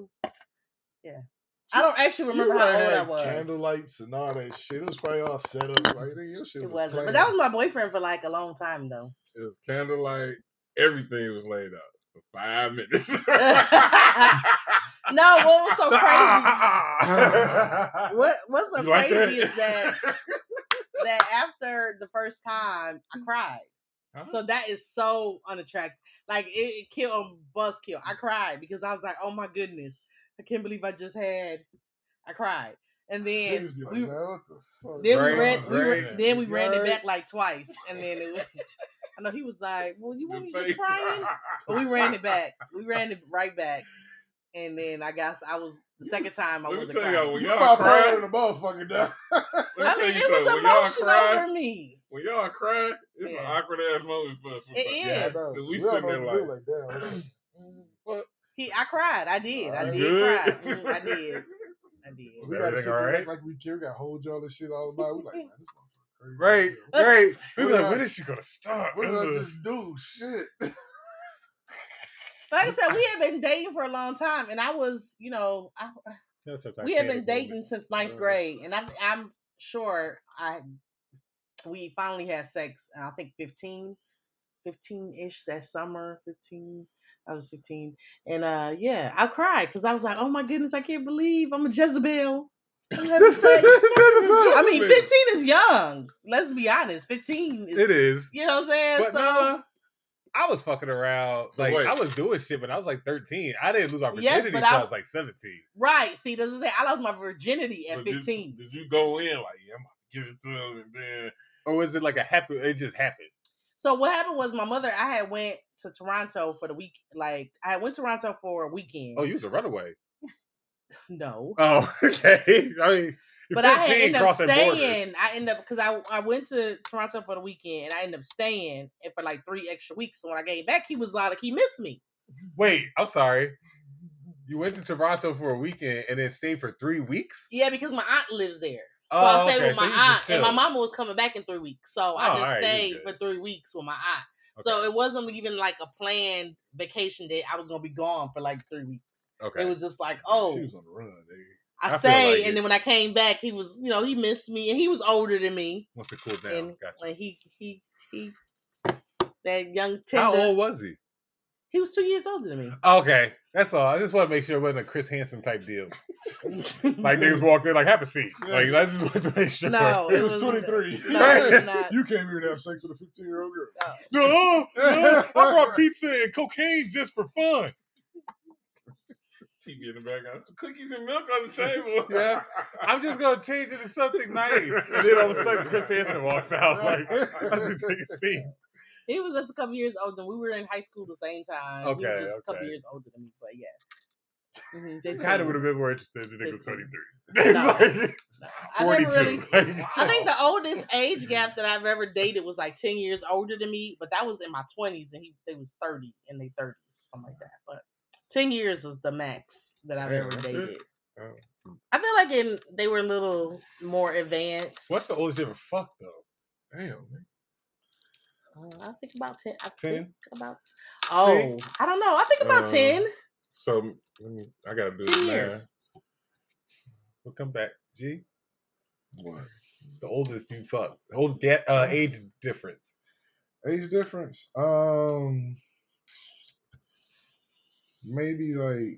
don't actually remember how old I was. Candlelights and all that shit. It was probably all set up. Like your shit it was wasn't, playing. but that was my boyfriend for like a long time though. It was candlelight. Everything was laid out for 5 minutes. No, what was so crazy? What's so crazy is that after the first time I cried. Huh? So that is so unattractive. Like it killed buzzkill. I cried because I was like, oh my goodness, I can't believe I just had. I cried, and then we ran it back like twice, and then it was, I know he was like, well, you want me to crying? But we ran it back. We ran it right back. And then I guess I was the second time I wasn't crying. You y'all crying the motherfucker down. I mean, it was emotional for me. When y'all cry, it's an awkward ass moment for us. It is. We sitting there like that. What? I cried. I did. I did cry. I did. We got to sit there like we care. We got to hold y'all this shit all night. We like, man, this motherfucker crazy. Right. We like, when is she gonna start? What did I just do? Shit. Like I said, we had been dating for a long time, and I was, we had been dating since 9th grade, and I'm sure we finally had sex. I think 15-ish that summer. 15. I was 15, and I cried because I was like, oh my goodness, I can't believe I'm a Jezebel. I mean, 15 is is young. Let's be honest. 15 is. It is. You know what I'm saying? But so no, I was fucking around. So like wait. I was doing shit when I was like 13. I didn't lose my Yes, virginity but until I was like 17. right. See, doesn't say I lost my virginity at But 15. Did you go in like, yeah, I'm gonna give it to him, and then Or was it like a happy? It just happened. So what happened was my mother. I had went to Toronto for the week. Like I went to Toronto for a weekend. Oh, you was a runaway. No. Oh, okay. I mean, But I had 15 ended up crossing staying. borders. I ended up because I went to Toronto for the weekend and I ended up staying and for like 3 extra weeks. So when I came back, he was like he missed me. Wait, I'm sorry. You went to Toronto for a weekend and then stayed for 3 weeks? Yeah, because my aunt lives there. So Oh, I stayed okay. with my So you just aunt, and my chilled. mama was coming back in 3 weeks. So I just alright, you stayed good. for 3 weeks with my aunt. Okay. So it wasn't even like a planned vacation that I was gonna be gone for like 3 weeks. Okay. It was just like, oh, she was on the run, nigga. I I feel stayed, like and it. then when I came back, he was, he missed me, and he was older than me, Wants to cool down. and Gotcha. like he that young How tender. old was he? He was 2 years older than me. Okay, that's all. I just want to make sure it wasn't a Chris Hansen type deal. Like niggas walked in like, have a seat. Like I just want to make sure. No, He was 23. No, it was not. You came here to have sex with a 15-year-old girl. No, I brought pizza and cocaine just for fun. TV in the background, some cookies and milk on the table. Yeah. I'm just gonna change it to something nice, and then all of a sudden Chris Hansen walks out. Like, let's just take a seat. He was just a couple years older. We were in high school the same time. He was just a couple years older than me, but yeah. Mm-hmm. Kind of would have been more interested if the nigga was 15. 23. No. Like, I 42. never really. Like, I think the oldest age gap that I've ever dated was like 10 years older than me, but that was in my 20s, and they was 30 in their 30s, something like that. But 10 years is the max that I've ever that's it. dated. Oh. I feel like they were a little more advanced. What's the oldest you ever fucked though? Damn, man. I think about 10. 10? I don't know. I think about 10. So I gotta do 10 the years. math. We'll come back. G? What? It's the oldest you fucked. Age difference. Age difference? Maybe like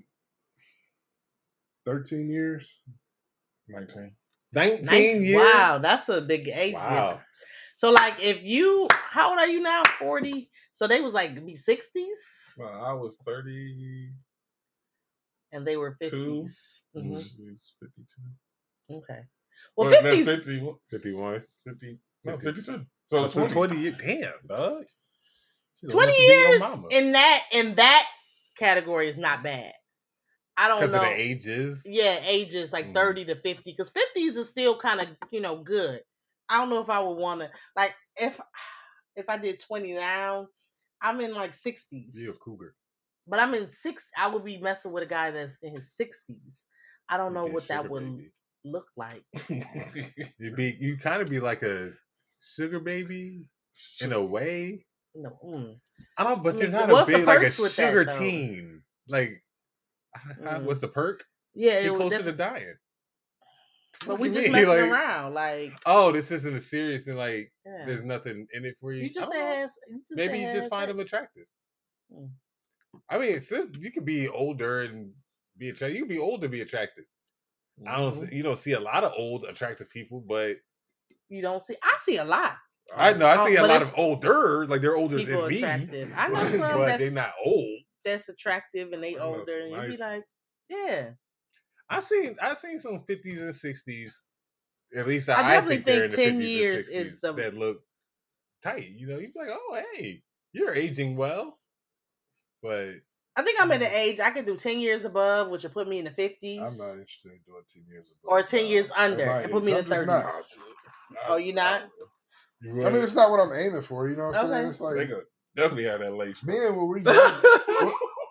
13 years. 19. 19 years? Wow, that's a big age Wow. difference. So like how old are you now? 40? So they was like be 60s? Well, I was 30. And they were 50s. Mm-hmm. Hmm. 52. Okay. Well, no, 50s. 51. 50. No, 50. 52. So 20. 20 years. Damn, dog. 20 years in that category is not bad. I don't know. Because of the ages? Yeah, ages like 30 to 50. Because 50s is still kind of, good. I don't know if I would want to, like, if I did 20 now, I'm in like 60s. You're a cougar. But I'm in 60s. I would be messing with a guy that's in his 60s. I don't know what that would look like. You kind of be like a sugar baby in a way. No. But you're not what's a the big like a perks with sugar that, though? teen. Like, what's the perk? Yeah, Get it was closer to dying. But What we do just you mean? messing Like, around, like. Oh, this isn't a serious thing. Like, Yeah. there's nothing in it for you. You just I don't know. said Maybe you just find them attractive. Mm. I mean, you could be older and be attractive. You can be older and be attractive. Mm-hmm. You don't see a lot of old attractive people, but You don't see. I see a lot. I know I see a but lot it's of older, like they're older people than me. attractive. I know some but they're not old. that's attractive and they I know older, some and you be nice like, yeah. I seen some 50s and 60s. At least I I definitely think they're in think the 10 50s years and 60s is the. that look tight. You'd be like, oh hey, you're aging well. But I think I'm in the age I could do 10 years above, which would put me in the 50s. I'm not interested in doing 10 years above. Or 10 years under, At my and put me age, in the I'm 30s. just Oh, you're not? I mean, it's not what I'm aiming for. You know what I'm saying? Okay. It's They like could definitely have that lace. men when we're young.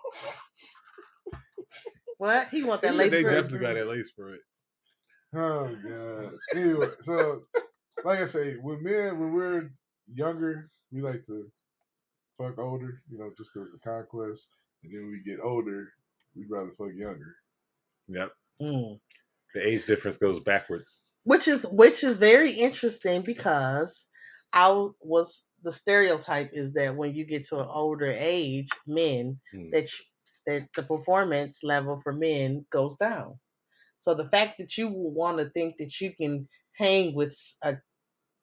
What? He want that they lace front? definitely got that lace for it. Oh god. Anyway, so like I say, when we're younger, we like to fuck older, just because of the conquest. And then when we get older, we'd rather fuck younger. Yep. Mm. The age difference goes backwards. Which is very interesting because the stereotype is that when you get to an older age, men that the performance level for men goes down. So the fact that you will want to think that you can hang with a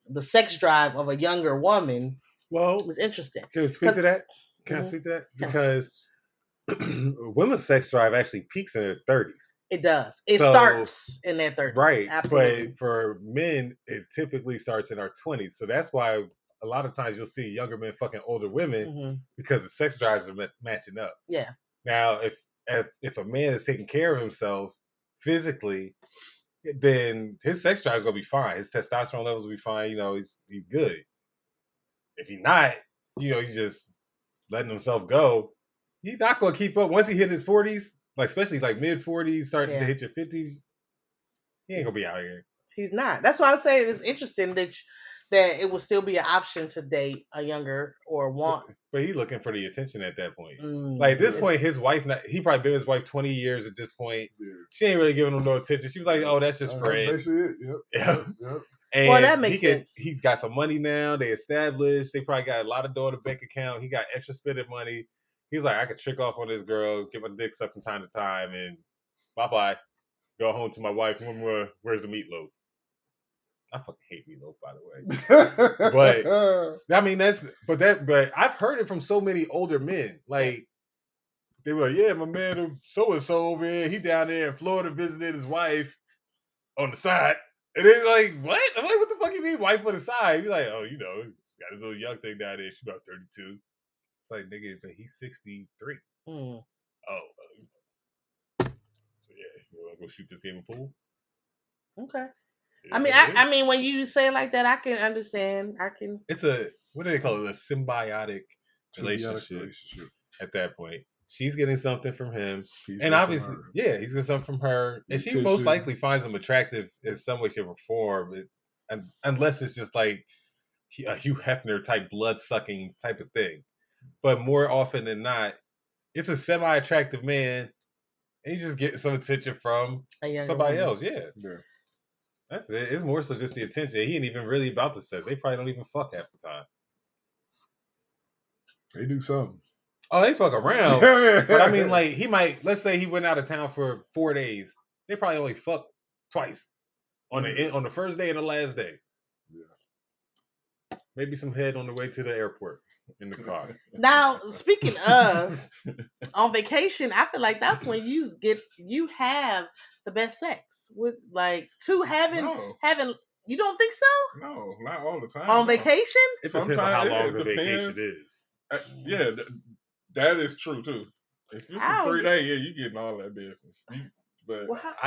the sex drive of a younger woman Well, is interesting. can I speak to that? Can I Mhm. speak to that? Because women's sex drive actually peaks in their 30s. It does. It So- starts in their 30s. Right. Absolutely. But for men, it typically starts in our 20s. So that's why a lot of times you'll see younger men fucking older women Mhm. because the sex drives are matching up. Yeah. Now, if a man is taking care of himself physically, then his sex drive is gonna be fine. His testosterone levels will be fine. You know, he's good. If he's not, you know, he's just letting himself go. He's not gonna keep up once he hit his 40s, like especially like mid 40s, starting to hit your 50s. He ain't gonna be out here. He's not. That's why I'm saying it's interesting that it will still be an option to date a younger or want. But he's looking for the attention at that point. Like at this point, his wife, he probably been with his wife 20 years at this point. Yeah. She ain't really giving him no attention. She was like, "Oh, that's just friends." That's basically it. Yep. Yep. And well, that makes sense. He's got some money now. They established. They probably got a lot of dough in the bank account. He got extra spending money. He's like, I could trick off on this girl, get my dick sucked from time to time, and bye. Go home to my wife. Where's the meatloaf? I fucking hate meatloaf, by the way. But I mean, but I've heard it from so many older men. Like they were like, yeah, my man so and so over here, he down there in Florida visited his wife on the side. And they're like, what? I'm like, what the fuck you mean, wife on the side? He's like, oh, you know, he's got his little young thing down there. She's about 32. Like, nigga, but he's 63. Oh. So yeah, you want to go shoot this game of pool? Okay. Yeah, I mean, when you say it like that, I can understand. It's what do they call it? A symbiotic relationship. At that point, she's getting something from him, and obviously, yeah, he's getting something from her, and she most likely finds him attractive in some way, shape, or form, and unless it's just like a Hugh Hefner type blood sucking type of thing. But more often than not, it's a semi-attractive man, and he's just getting some attention from somebody else. Yeah. That's it. It's more so just the attention. He ain't even really about the sex. They probably don't even fuck half the time. They do something. Oh, they fuck around. But I mean, like, let's say he went out of town for 4 days. They probably only fuck twice on the first day and the last day. Yeah. Maybe some head on the way to the airport in the car. Now, speaking of on vacation, I feel like that's when you have the best sex with like having. You don't think so? No, not all the time. On vacation? It depends on how long the vacation is. Yeah, that is true too. If it's a 3 day, yeah, you getting all that business. But I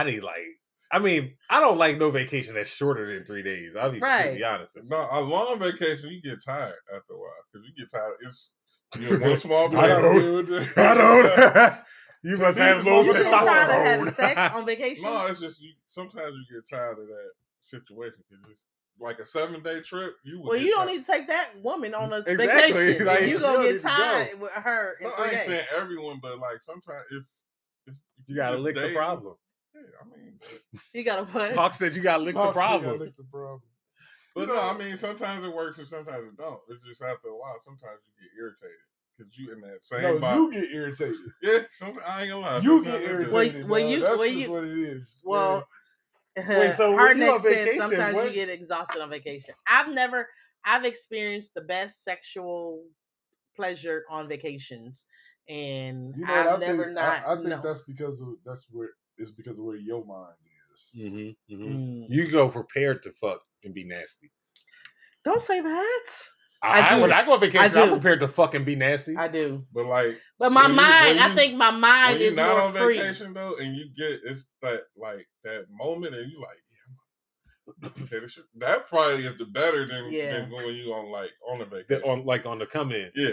don't like no vacation that's shorter than 3 days. I'll be completely honest with you. No, a long vacation you get tired after a while because you get tired. You're one small place. I don't. You must have low testosterone. You get tired of having sex on vacation? No, it's just sometimes you get tired of that situation because it's like a 7-day trip. You don't need to take that woman on a vacation. Like, you gonna get tired with her in 3 days. I ain't saying everyone, but like sometimes if you gotta lick the problem. Yeah, I mean, you gotta what? Hawk said you gotta lick the problem. But no, I mean sometimes it works and sometimes it don't. It's just after a while. Sometimes you get irritated. Cause you in that same box. You get irritated. Yeah, I ain't gonna lie. You get irritated. That's just what it is. Well, so her next says sometimes you get exhausted on vacation. I've experienced the best sexual pleasure on vacations, and I think that's because of where your mind is. You go prepared to fuck and be nasty. Don't say that. When I go on vacation, I'm prepared to fucking be nasty. I do. But like, my mind, I think my mind is more free. When you're not on vacation though, and you get that moment, and you like, yeah, that probably is the better than when you on a vacation. On the come in. Yeah.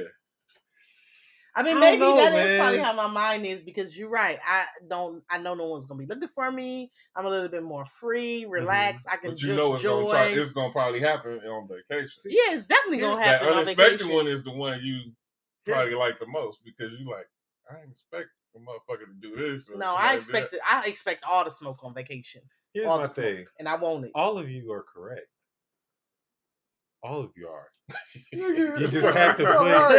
I mean, maybe that is probably how my mind is because you're right. I know no one's gonna be looking for me. I'm a little bit more free, relaxed. I can just enjoy. It's gonna probably happen on vacation. Yeah, it's definitely gonna happen on vacation. The unexpected one is the one you probably like the most because you like. I didn't expect a motherfucker to do this. No, I expect all the smoke on vacation. Here's my thing, and I want it. All of you are correct. All of you are. You just have to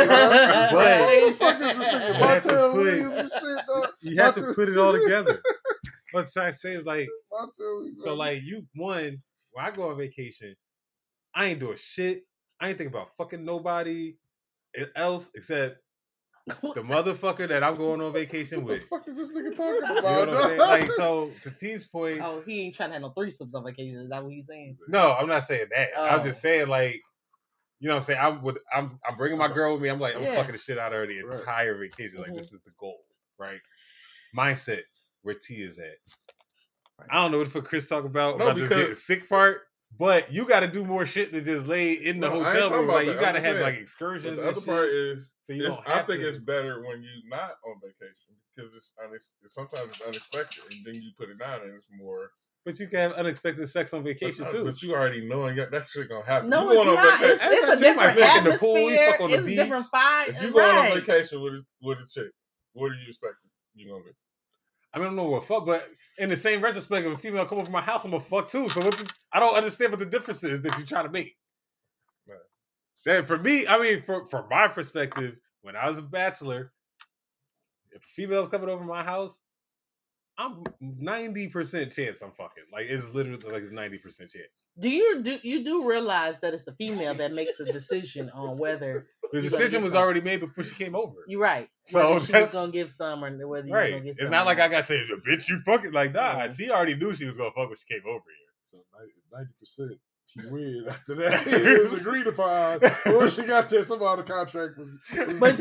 put. You have to put it all together. What I'm trying to say is like, so like when I go on vacation, I ain't doing shit. I ain't thinking about fucking nobody else except the motherfucker that I'm going on vacation with. What the fuck is this nigga talking about? You know what I'm saying? Like, so to T's point. Oh, he ain't trying to have no threesomes on vacation. Is that what he's saying? No, I'm not saying that. Oh. I'm just saying, like, you know what I'm saying? I'm bringing my girl with me. I'm like, I'm fucking the shit out of her the entire vacation. Like, this is the goal, right? Mindset, where T is at. I don't know what the fuck Chris talk about the sick part, but you got to do more shit than just lay in the hotel room. Like, you got to have like excursions. The other part is, so you don't I think it's better when you're not on vacation because sometimes it's unexpected, and then you put it down and it's more. But you can have unexpected sex on vacation too. But you already knowing that shit gonna happen. No, it's not. It's a different atmosphere. It's a different vibe. If you go on vacation with a chick, what are you expecting? You gonna be? I don't know what fuck, but in the same retrospect, if a female come over my house, I'm gonna fuck too. So I don't understand what the difference is that you're trying to make. Right. That for me, I mean, from my perspective, when I was a bachelor, if a female's coming over my house, I'm 90% chance I'm fucking. Like, it's literally like it's 90% chance. Do you realize that it's the female that makes the decision on whether the decision was already made before she came over? You're right. So whether she was gonna give some or whether you were gonna get some. It's not like I gotta say, bitch, you fucking like nah. She already knew she was gonna fuck when she came over here. So 90%. She win after that. It was agreed upon. Once she got there, somehow the contract was but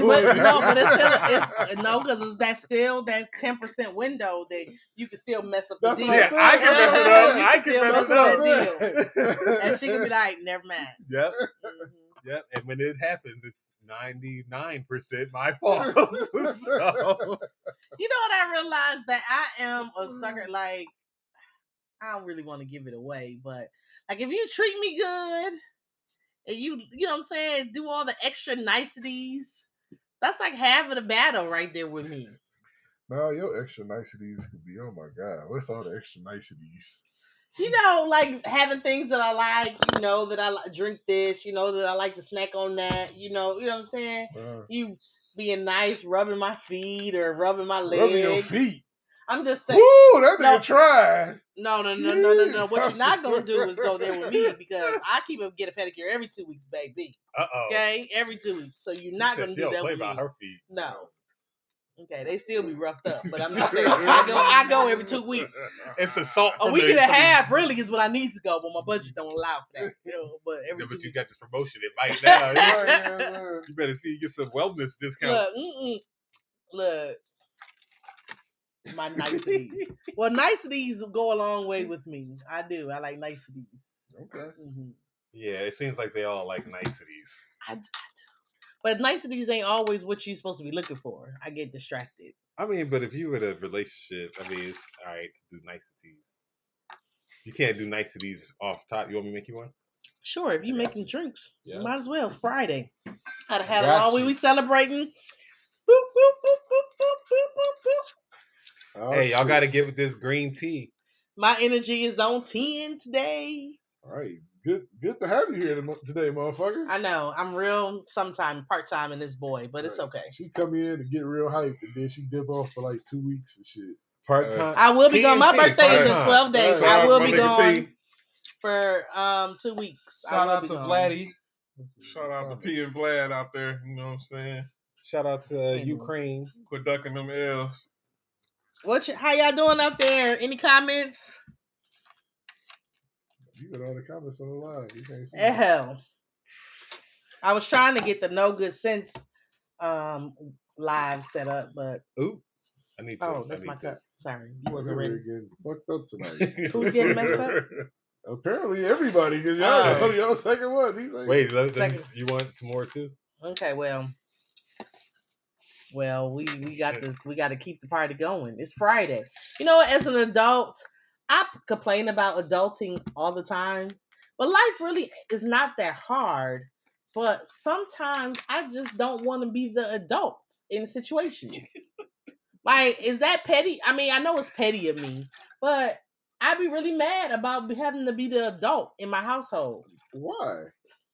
it's still because that's still that 10% window that you can still mess up the deal. Yeah, I can mess it up. I can mess it up. Deal. And she can be like, never mind. Yep. Mm-hmm. Yep. And when it happens, it's 99% my fault. So. You know what I realized? That I am a sucker. Like, I don't really want to give it away, but like if you treat me good and you know what I'm saying, do all the extra niceties, that's like half of the battle right there with me. No, your extra niceties could be, oh my God, what's all the extra niceties? You know, like having things that I like, you know, that I drink this, you know, that I like to snack on that, you know what I'm saying? You being nice, rubbing my feet or rubbing my legs. Rubbing your feet. I'm just saying. Woo, that nigga tried. No. What you're not gonna do is go there with me because I get a pedicure every 2 weeks, baby. Okay, every 2 weeks. So you're not gonna do that with me. Her feet. No. Okay, they still be roughed up, but I'm just saying I go every 2 weeks. It's assault. A week and a half really is what I need to go, but my budget don't allow for that. You know, but every 2 weeks. You got this promotion. It might now. You better see you get some wellness discount. Look. My niceties. Well, niceties go a long way with me. I do. I like niceties. Okay. Mm-hmm. Yeah, it seems like they all like niceties. I do. But niceties ain't always what you're supposed to be looking for. I get distracted. I mean, but if you in a relationship, I mean, it's all right to do niceties. You can't do niceties off top. You want me to make you one? Sure. If you making drinks, you might as well. It's Friday. I'd have had it all week. We celebrating. Boop, boop, boop, boop, boop, boop, boop, boop. Oh, hey, y'all got to give it this green tea. My energy is on 10 today. All right. Good to have you here today, motherfucker. I know. I'm real part-time in this boy, but it's okay. She come in and get real hyped, and then she dip off for like 2 weeks and shit. Part-time? I will be gone. My birthday is in 12 days. Right. I will be gone for 2 weeks. Shout out to Vladdy. Shout out to P and Vlad out there. You know what I'm saying? Shout out to Ukraine. Quit ducking them L's. How y'all doing out there? Any comments? You got all the comments on the line. You can't see hell. I was trying to get the No Good Sense live set up, but I need to. Oh, that's my cup. Sorry, you wasn't ready. Getting fucked up tonight. Who's getting messed up? Apparently everybody, because y'all second one. He's like, wait, you want some more too? Okay, well, we got to keep the party going. It's Friday. You know what? As an adult, I complain about adulting all the time, but life really is not that hard. But sometimes I just don't want to be the adult in situations. Like, is that petty? I mean, I know it's petty of me, but I'd be really mad about having to be the adult in my household. Why?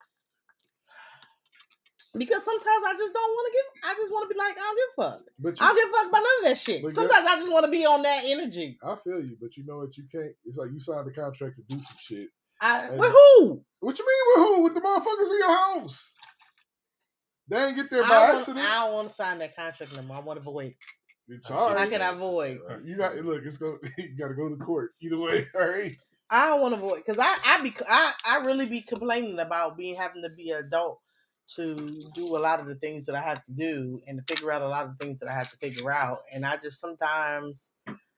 Because sometimes I just don't want to I just want to be like, I don't give a fuck. I don't give a fuck about none of that shit. Sometimes I just want to be on that energy. I feel you, but you know what? You can't. It's like you signed a contract to do some shit. With who? What you mean with who? With the motherfuckers in your house? They ain't get there by accident. I don't want to sign that contract no more. I want to avoid. It's all right. How can I avoid? You got look. It's go. You got to go to court either way. All right. I don't want to avoid because I really be complaining about having to be an adult to do a lot of the things that I have to do and to figure out a lot of things that I have to figure out. And I just sometimes,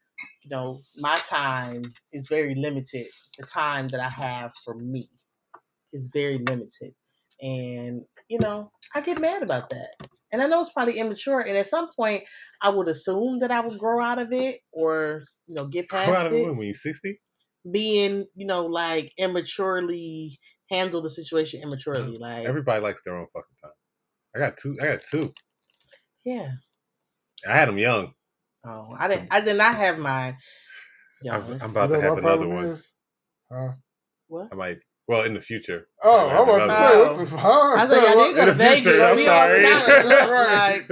my time is very limited. The time that I have for me is very limited. And, I get mad about that. And I know it's probably immature. And at some point, I would assume that I would grow out of it or, get past it. Grow out of it when you're 60? Being, like immaturely handle the situation immaturely. Like everybody likes their own fucking time. I got two. Yeah. I had them young. Oh, I did not have mine young. I'm about to have another one. What? I might. Well, in the future. Oh, I'm about to say, what the fuck? I was like, I didn't go to Vegas. I'm sorry. Right.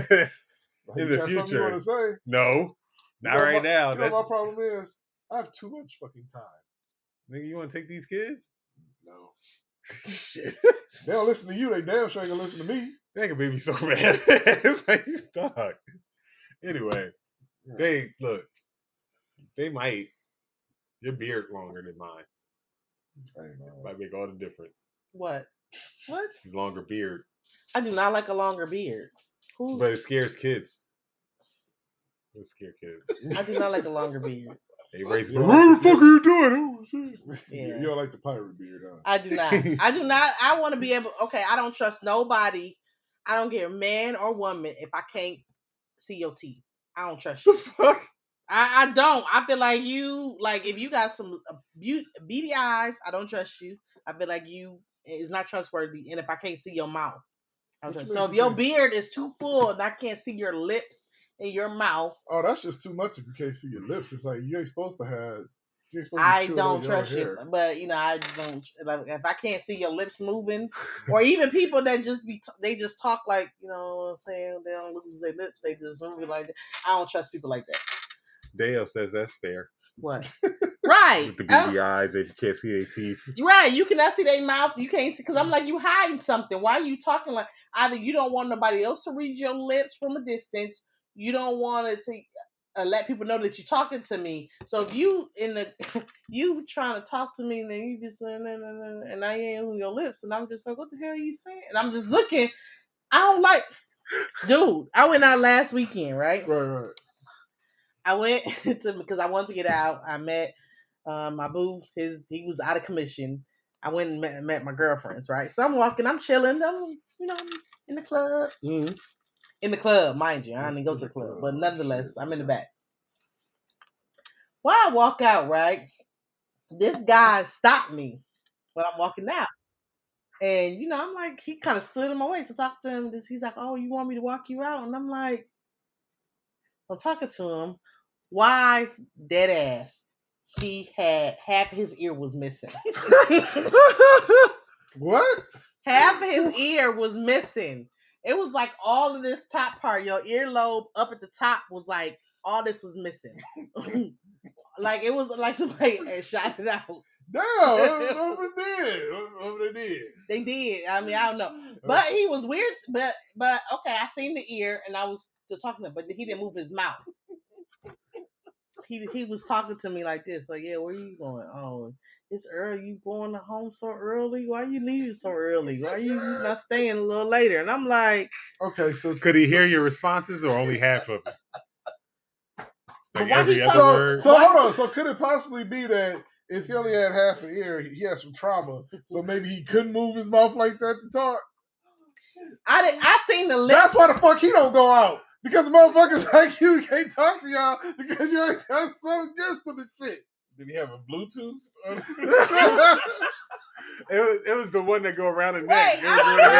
In the future. You want to say? No, not right now. You know my problem is, I have too much fucking time. Nigga, you want to take these kids? No. Shit. They don't listen to you. They damn sure ain't gonna listen to me. They can make me so mad. It's like, dog. Anyway, they might. Your beard longer than mine. Might make all the difference. What? Longer beard. I do not like a longer beard. But it scares kids. It scares kids. I do not like a longer beard. Hey, raise what the fuck are you doing? Yeah. You don't like the pirate beard, huh? I do not. I want to be able. Okay, I don't trust nobody. I don't care, man or woman, if I can't see your teeth. I don't trust you. The fuck? I don't. I feel like if you got some beady eyes, I don't trust you. I feel like you is not trustworthy. And if I can't see your mouth, I don't trust you. So if your beard is too full and I can't see your lips and your mouth. Oh, that's just too much if you can't see your lips. It's like you ain't supposed to have. I don't trust you, but I don't. Like, if I can't see your lips moving, or even people that they just talk like, what I'm saying, they don't lose their lips, they just move like that. I don't trust people like that. Dale says that's fair. What? Right. With the beady eyes, that you can't see their teeth. Right. You cannot see their mouth. You can't see, because I'm like, you hiding something. Why are you talking like, either you don't want nobody else to read your lips from a distance, you don't want it to let people know that you're talking to me. So if you you trying to talk to me, and then you just and I ain't on your lips, and I'm just like, what the hell are you saying? And I'm just looking. I don't like, dude. I went out last weekend, right? Right. I went because I wanted to get out. I met my boo. He was out of commission. I went and met my girlfriends, right? So I'm walking, I'm chilling, I'm in the club. Mm-hmm. In the club, mind you. I didn't go to the club, but nonetheless, I'm in the back. While I walk out, right, this guy stopped me when I'm walking out. And, I'm like, he kind of stood in my way. So I talked to him. He's like, oh, you want me to walk you out? And I'm like, I'm talking to him. Why, dead ass, he had half his ear was missing. What? Half of his ear was missing. It was like all of this top part, your earlobe up at the top was like, all this was missing. Like it was like somebody had shot it out. Damn, what they did? They did. I mean, I don't know. But he was weird. But okay, I seen the ear and I was still talking to him, but he didn't move his mouth. He was talking to me like this. Like, yeah, where you going? Oh, it's early. You going home so early? Why you leaving so early? Why you not staying a little later? And I'm like, okay, so could he hear your responses or only half of it? Like every other word. So hold on. So could it possibly be that if he only had half an ear, he has some trauma, so maybe he couldn't move his mouth like that to talk? I seen the lips. That's why the fuck he don't go out. Because the motherfuckers like you can't talk to y'all because you ain't got some against them and shit. Did he have a Bluetooth? It was the one that go around the neck. Listen,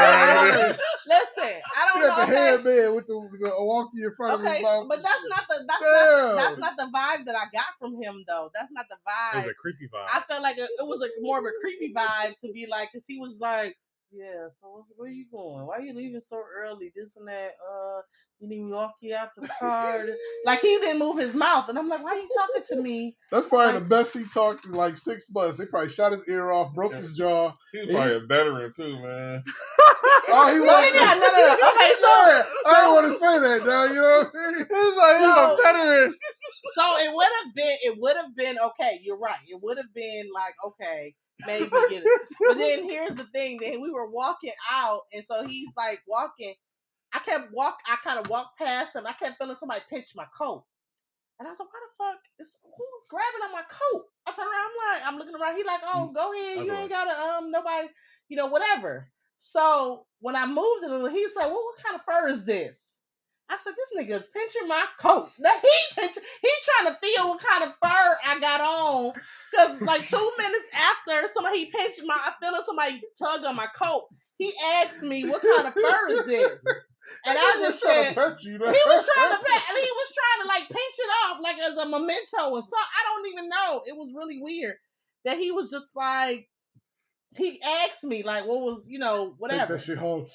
I don't know. The headband with the walkie in front of his mouth. But that's not the vibe that I got from him though. That's not the vibe. It was a creepy vibe. I felt like it was more of a creepy vibe to be like, because he was like, Yeah, so where you going? Why you leaving so early? This and that. You need me to walk you out to the car. Like he didn't move his mouth, and I'm like, why are you talking to me? That's probably the best he talked in like 6 months. They probably shot his ear off, broke his jaw. He's probably a veteran too, man. Oh, he was. No. Okay, so I don't want to say that now. You know what I mean? He's like, he's a veteran. So it would have been okay. You're right. It would have been like okay, maybe get it. But then here's the thing. Then we were walking out, and so he's like walking. I kind of walked past him. I kept feeling somebody pinch my coat, and I was like, "Why the fuck is who's grabbing on my coat?" I turn around. I'm looking around. He like, "Oh, go ahead. You ain't gotta nobody, whatever." So when I moved it a little, he's like, "Well, what kind of fur is this?" I said, "This nigga is pinching my coat." Now he trying to feel what kind of fur I got on. Cause like 2 minutes after he pinched I feeling somebody tug on my coat. He asked me, "What kind of fur is this?" And I just said, he was trying to pet you. He was trying to pet, and he was trying to like pinch it off like as a memento and so I don't even know. It was really weird that he was just like he asked me like what was whatever. Take that shit home.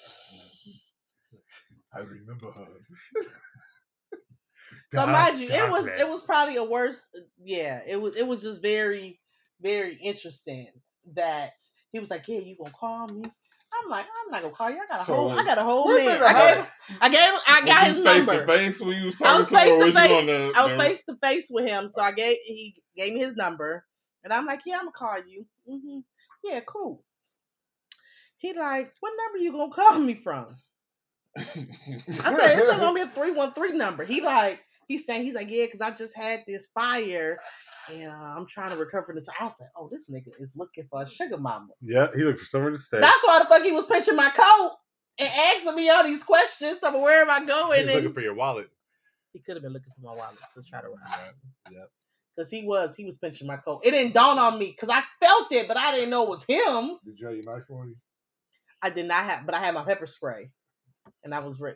I remember her. So mind you, it was probably a worse. Yeah, it was just very, very interesting that he was like, "Yeah, you gonna call me?" I'm like, "I'm not gonna call you. I got a whole man. I got his number." Face to face when you was talking to him, I was face to face with him, so he gave me his number, and I'm like, "Yeah, I'm gonna call you." Mm-hmm. Yeah, cool. He like, "What number you gonna call me from?" I said, "It's gonna be a 313 number." He's like, "Yeah, because I just had this fire, and I'm trying to recover from this." I was like, "Oh, this nigga is looking for a sugar mama." Yeah, he looked for somewhere to stay. That's why the fuck he was pinching my coat and asking me all these questions. So where am I going? He was looking for your wallet. He could have been looking for my wallet to try to rob me. Yeah. Because he was pinching my coat. It didn't dawn on me because I felt it, but I didn't know it was him. Did you have your knife on you? I did not have, but I had my pepper spray, and I was ready.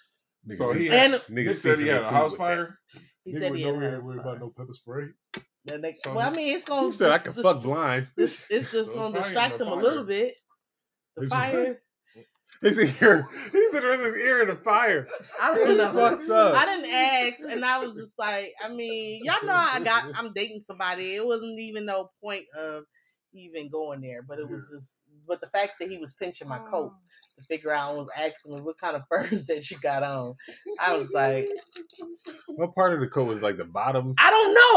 So he said he had a house fire. He said he had a house worry about no pepper spray. Well, I mean, it's gonna. He said I can fuck blind. It's just gonna distract him a little bit. The fire. His ear. He said there's his ear in the fire. I don't know. Fucked up. I didn't ask, and I was just like, I mean, y'all know I'm dating somebody. It wasn't even no point of even going there, but it was just. But the fact that he was pinching my coat to figure out and was asking me what kind of furs that you got on, I was like, what part of the coat was like the bottom? I don't know.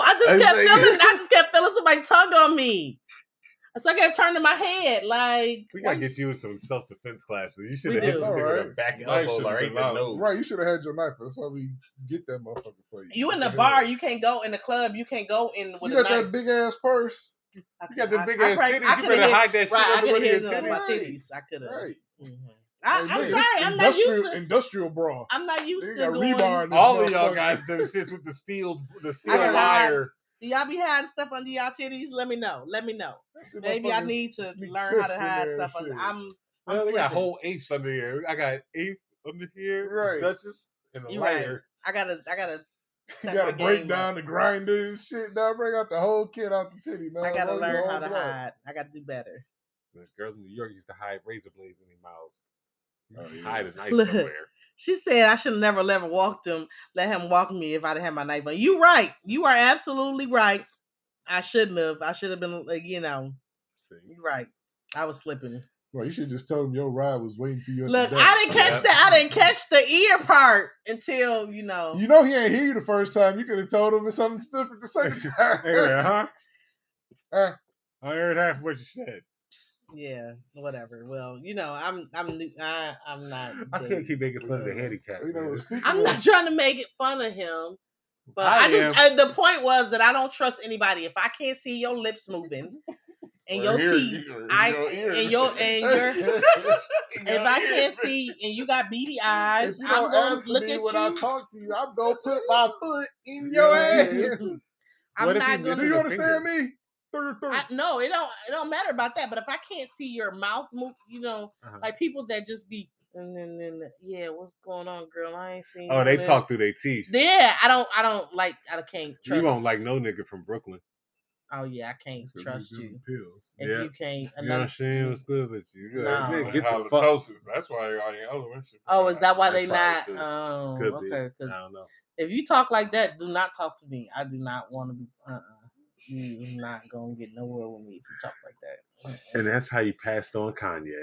I just kept feeling somebody tug on me. So I kept turning my head like. We gotta get you in some self-defense classes. You should have hit this nigga with a back elbow or ain't the nose. Right, you should have had your knife. That's why we get that motherfucker for you. You in the bar, you can't go in the club. You can't go in with a knife. You got that big ass purse. You got the big ass titties. You better hide that shit under your titties. I could have. Right. Mm-hmm. I'm sorry. I'm not used to industrial bra. I'm not used to going. Rebar. All of y'all guys do shits with the steel wire. Do y'all be hiding stuff under y'all titties? Let me know. Maybe I need to learn how to hide stuff under. We got whole apes under here. I got ape under here, right? Duchess and a lighter. Right. I gotta. You gotta break down the grinder and shit. Now bring out the whole kit out the titty, man. I gotta learn how to hide. I gotta do better. The girls in New York used to hide razor blades in their mouths. Hide a knife somewhere. She said I should have never let him walk me if I'd had my knife on. You right. You are absolutely right. I shouldn't have. I should have been, you're right. I was slipping. Well, you should just tell him your ride was waiting for you. Look, I didn't catch that. I didn't catch the ear part until, You know he ain't hear you the first time. You could have told him something different the second time. I heard half of what you said. Yeah, whatever. Well, I'm not. I can't keep making fun of the handicap. I'm not trying to make fun of him, but the point was that I don't trust anybody. If I can't see your lips moving and your teeth, if I can't see and you got beady eyes, I'm going to look at you. When I talk to you, I'm going to put my foot in your ass. I'm not going to. Do you understand me? No, it don't matter about that. But if I can't see your mouth move, like people that just be, yeah, what's going on, girl? I ain't seen. Oh, they talk through their teeth. Yeah, I can't trust. You won't like no nigga from Brooklyn. Oh yeah, I can't trust you. Pills. If you can't, You know what I'm was good with you. No. Nigga, get the fuck. Halitosis. That's why I ain't elementary. Oh, is that why they That's not? probably Could be. Okay. I don't know. If you talk like that, do not talk to me. I do not want to be. You're not gonna get nowhere with me if you talk like that. And that's how you passed on Kanye.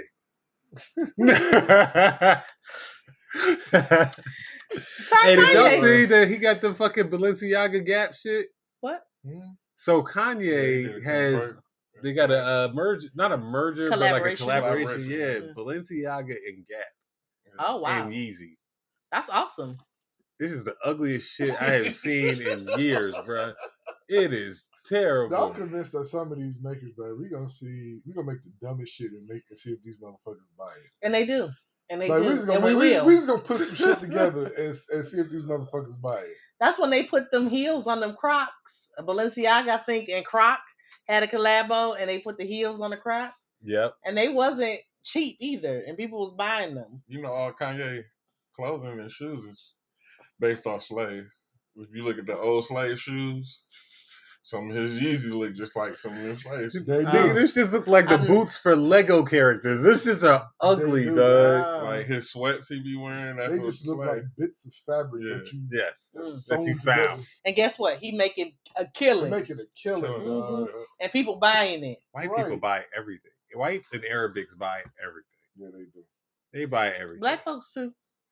Hey, did y'all see that he got the fucking Balenciaga Gap shit? What? So Kanye has. They got a merger, not a merger, but like a collaboration. Yeah, Balenciaga and Gap. Oh wow. And Yeezy. That's awesome. This is the ugliest shit I have seen in years, bro. It is terrible. I'm convinced that some of these makers, bro, we're gonna make the dumbest shit and see if these motherfuckers buy it. And they do. And they like, do. We just gonna put some shit together and see if these motherfuckers buy it. That's when they put them heels on them Crocs. Balenciaga, I think, and Croc had a collabo, and they put the heels on the Crocs. Yep. And they wasn't cheap either, and people was buying them. You know, all Kanye clothing and shoes is based off slaves. If you look at the old slave shoes, some of his Yeezys look just like some of them slaves. This just look like the boots for Lego characters. This just are ugly, dog. Like his sweats he be wearing. That's they just look like bits of fabric that you found. And guess what? He making a killing. Making a killing. And people buying it. White people buy everything. Whites and Arabics buy everything. Yeah, they do. They buy everything. Black folks too.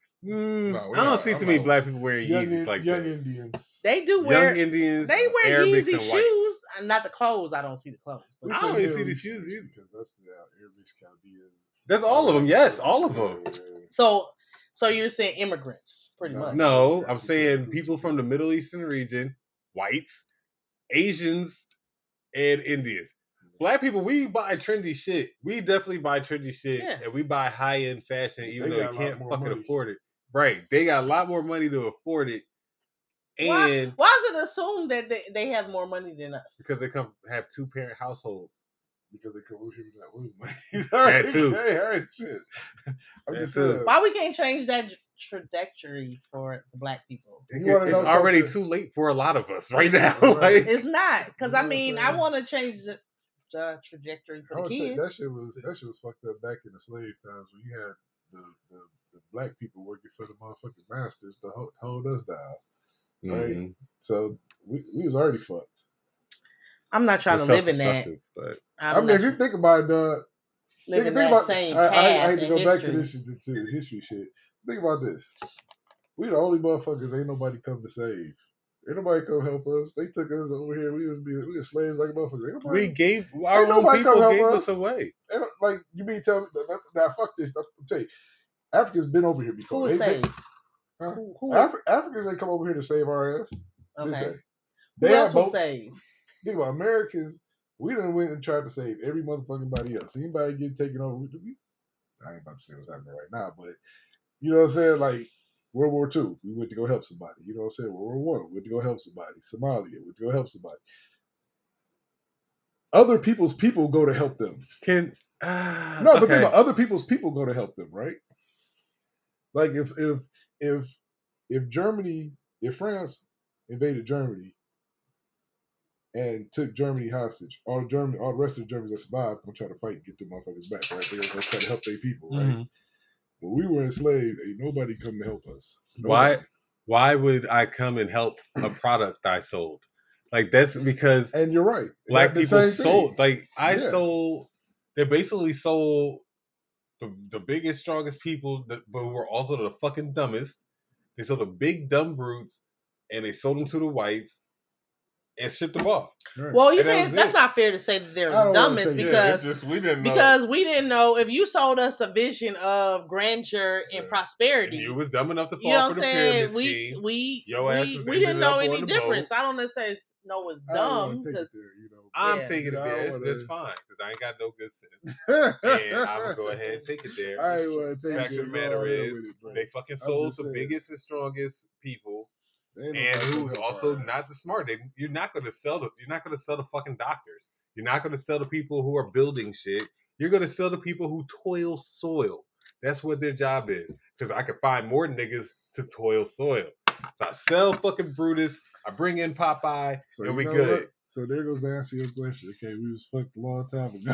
I don't see too many black people wearing Yeezys like young that. Indians. They do wear. Young Indians. They wear Arabics Yeezy shoes. Not the clothes. I don't see the clothes. But I don't even see the shoes either. Because that's Arabics, Chaldeans. That's all of them. Yes, all of them. So you're saying immigrants, pretty much? No, I'm saying people from the Middle Eastern region, whites, Asians, and Indians. Black people, we buy trendy shit. We definitely buy trendy shit, and we buy high-end fashion, even though they can't fucking afford it. Right? They got a lot more money to afford it. And why is it assumed that they have more money than us? Because they have two-parent households. Because they come over here with that money. That too. Hey, shit. I'm just saying. Why we can't change that trajectory for the black people? It's already too late for a lot of us right now. Like, it's not, because I mean, I want to change the trajectory for the kids. That shit was fucked up back in the slave times when you had the black people working for the motherfucking masters to hold us down, right? Mm-hmm. So we was already fucked. I'm not trying to live in that. But I mean, if you think about it, living that same path. I hate to go back to this to history shit. Think about this. We the only motherfuckers ain't nobody come to save. Ain't nobody come help us. They took us over here. We were slaves like motherfuckers. We gave our own people gave us away. And, like, you mean tell me now? Fuck this. I'll tell you, Africa's been over here before. Who was saved? Africans ain't come over here to save our ass. Okay. They Who else was saved? Think about Americans. We done went and tried to save every motherfucking body else. Anybody get taken over? I ain't about to say what's happening right now, but you know what I'm saying? Like World War II, we went to go help somebody. You know what I'm saying? World War I, we went to go help somebody. Somalia, we went to go help somebody. Other people's people go to help them. But think about other people's people go to help them, right? Like if Germany, if France invaded Germany and took Germany hostage, all the rest of the Germans that survived gonna try to fight and get their motherfuckers back, right? They're gonna try to help their people, right? Mm-hmm. When we were enslaved, ain't nobody come to help us. Nobody. Why would I come and help a product I sold? Like, that's because and you're right. Black people sold. Like, sold. They basically sold the biggest, strongest people, but who were also the fucking dumbest. They sold the big dumb brutes, and they sold them to the whites and shipped them off. Right. Well, that's not fair to say that they're the dumbest because we didn't know if you sold us a vision of grandeur and prosperity. And you was dumb enough to fall for the pyramid scheme. We didn't know any difference. I don't necessarily know it's dumb because I'm taking it there. It's just fine because I ain't got no good sense, and I'm gonna go ahead and take it there. The fact of the matter is, they fucking sold the biggest and strongest people. And who's also not the smart. You're not gonna sell the fucking doctors. You're not gonna sell the people who are building shit. You're gonna sell the people who toil soil. That's what their job is. Because I could find more niggas to toil soil. So I sell fucking Brutus. I bring in Popeye, and we good. So there goes the answer to your question. Okay, we was fucked a long time ago.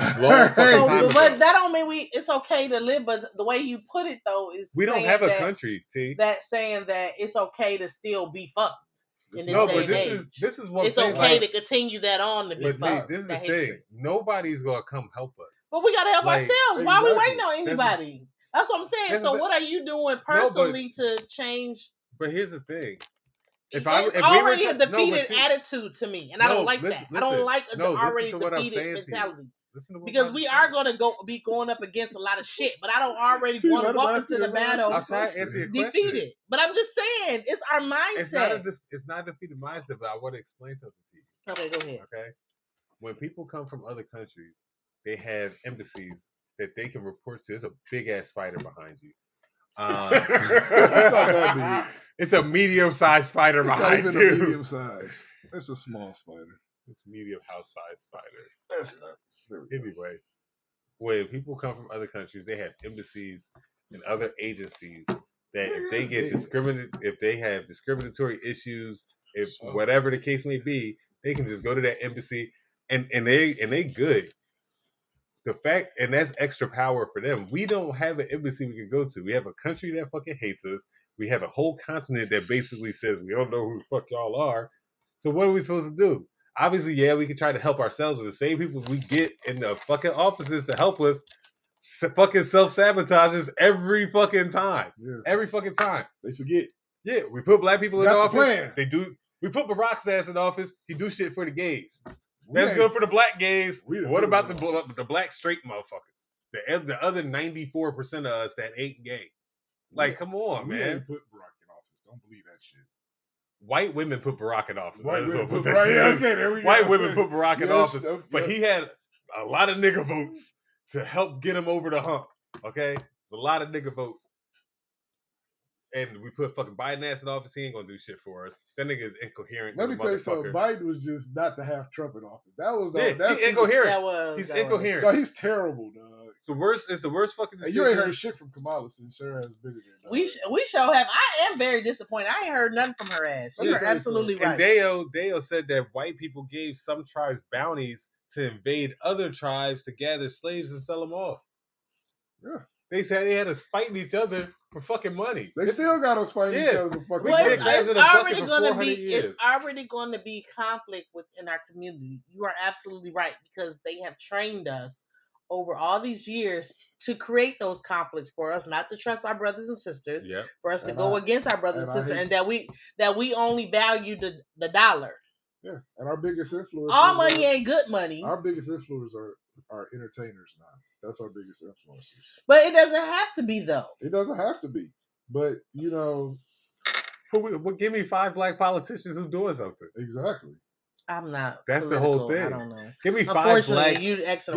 But that don't mean it's okay to live. But the way you put it though is we don't have a country. T. That saying that it's okay to still be fucked. No, but this is what it's okay to continue that on to be fucked. But this is the thing. Nobody's gonna come help us. But we gotta help ourselves. Exactly. Why are we waiting on anybody? That's what I'm saying. So what are you doing personally to change? But here's the thing. It's already a defeated attitude to me, and I don't like that. I don't like the already defeated mentality. Because we are going to be going up against a lot of shit, but I don't already want to walk into the battle defeated. But I'm just saying, it's our mindset. It's not a defeated mindset, but I want to explain something to you. Okay, go ahead. Okay, when people come from other countries, they have embassies that they can report to. There's a big ass spider behind you. It's not that big. It's a medium-sized spider behind you. It's not even a medium size. It's a small spider. It's medium house-sized spider. That's not. Anyway, when people come from other countries, they have embassies and other agencies that if they get if they have discriminatory issues, if whatever the case may be, they can just go to that embassy and they good. The fact, and that's extra power for them. We don't have an embassy we can go to. We have a country that fucking hates us. We have a whole continent that basically says we don't know who the fuck y'all are. So what are we supposed to do? Obviously, yeah, we can try to help ourselves, but the same people we get in the fucking offices to help us fucking self-sabotages every fucking time. Yeah. Every fucking time. They forget. Yeah, we put black people in office. They do. We put Barack's ass in office. He do shit for the gays. That's good for the black gays. What about the black straight motherfuckers? The other 94% of us that ain't gay. Like, come on, man. Ain't put Barack in office. Don't believe that shit. White women put Barack in office. White women put Barack in office. But he had a lot of nigga votes to help get him over the hump. Okay? It's a lot of nigga votes. And we put fucking Biden ass in office. He ain't gonna do shit for us. That nigga is incoherent. Let me tell you something. Biden was just not to have Trump in office. That was he's incoherent. He's incoherent. No, he's terrible, dog. It's the worst fucking decision. You ain't heard shit from Kamala since her has been there. We sure have. I am very disappointed. I ain't heard nothing from her ass. You're absolutely right. And Deo said that white people gave some tribes bounties to invade other tribes to gather slaves and sell them off. Yeah. They said they had us fighting each other for fucking money. They still got us fighting each other for fucking money. It's already going to be conflict within our community. You are absolutely right, because they have trained us over all these years to create those conflicts for us, not to trust our brothers and sisters, for us to go against our brothers and sisters, and that we only value the dollar. Yeah, and our biggest influencers. All money ain't good money. Our biggest influencers are entertainers now. That's our biggest influencers. But it doesn't have to be, though. It doesn't have to be. But, you know. Give me 5 black politicians who doing something. Exactly. I'm not. That's political. The whole thing. I don't know. Give me 5 black people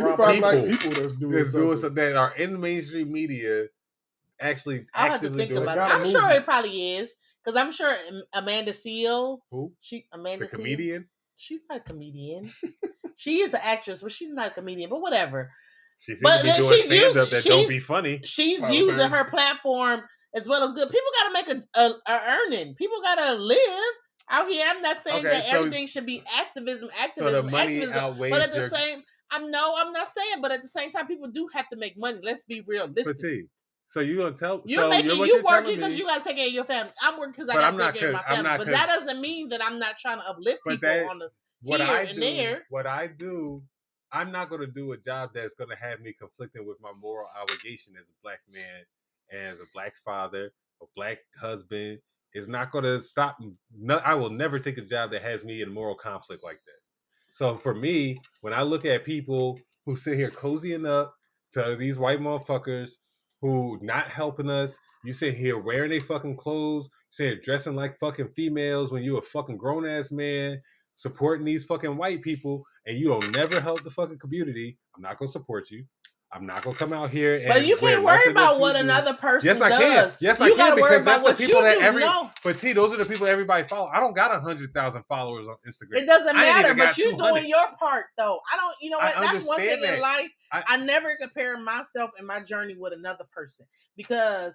that's doing something that are in the mainstream media actually I have to think about it. I'm sure it probably is. Because I'm sure Amanda Seale. Who? Amanda Seale. Comedian? She's not a comedian. She is an actress, but she's not a comedian. But whatever. She seems to be doing stand-up that don't be funny. She's using her platform as well as good. People got to make a earning. People got to live out here. I'm not saying that everything should be activism. So the money outweighs but at the same, I'm not saying. But at the same time, people do have to make money. Let's be realistic. So you gonna tell you're working because you gotta take care of your family. I'm working because I gotta take care of my family. But that doesn't mean that I'm not trying to uplift people on the here and there. What I do, I'm not gonna do a job that's gonna have me conflicting with my moral obligation as a black man, as a black father, a black husband. It's not gonna stop. No, I will never take a job that has me in moral conflict like that. So for me, when I look at people who sit here cozying up to these white motherfuckers who not helping us, you sit here wearing their fucking clothes, sit here dressing like fucking females when you a fucking grown ass man, supporting these fucking white people, and you don't never help the fucking community. I'm not gonna support you. I'm not gonna come out here and. But you can't worry about what another person does. Yes, I can. Yes, I can, because that's the people that But T, those are the people everybody follow. I don't got 100,000 followers on Instagram. It doesn't matter, but you doing your part though. I don't. You know what? That's one thing in life. I never compare myself and my journey with another person, because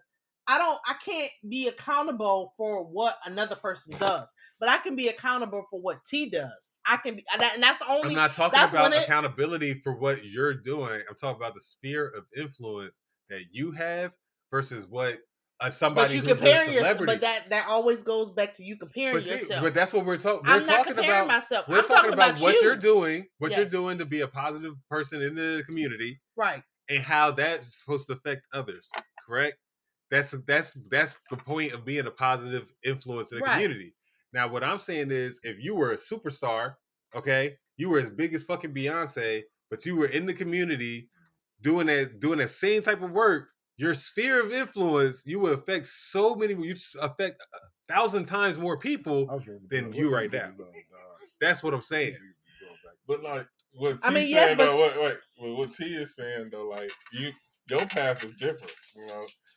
I can't be accountable for what another person does, but I can be accountable for what T does. I can be, and that's the only. I'm not talking that's about when accountability for what you're doing. I'm talking about the sphere of influence that you have versus what But somebody you who's a comparing yourself. celebrity. But that always goes back to you comparing yourself. But that's what we're talking. I'm not comparing myself. We're I'm talking about what you. you're doing. What you're Yes. doing to be a positive person in the community, Right? and how that's supposed to affect others. Correct. That's the point of being a positive influence in the community. Now, what I'm saying is, if you were a superstar, okay, you were as big as fucking Beyonce, but you were in the community doing that same type of work, your sphere of influence, you would affect so many. You affect 1,000 times more people than you right now. That's what I'm saying. But like what T saying though, what T is saying though, like your path is different. You know,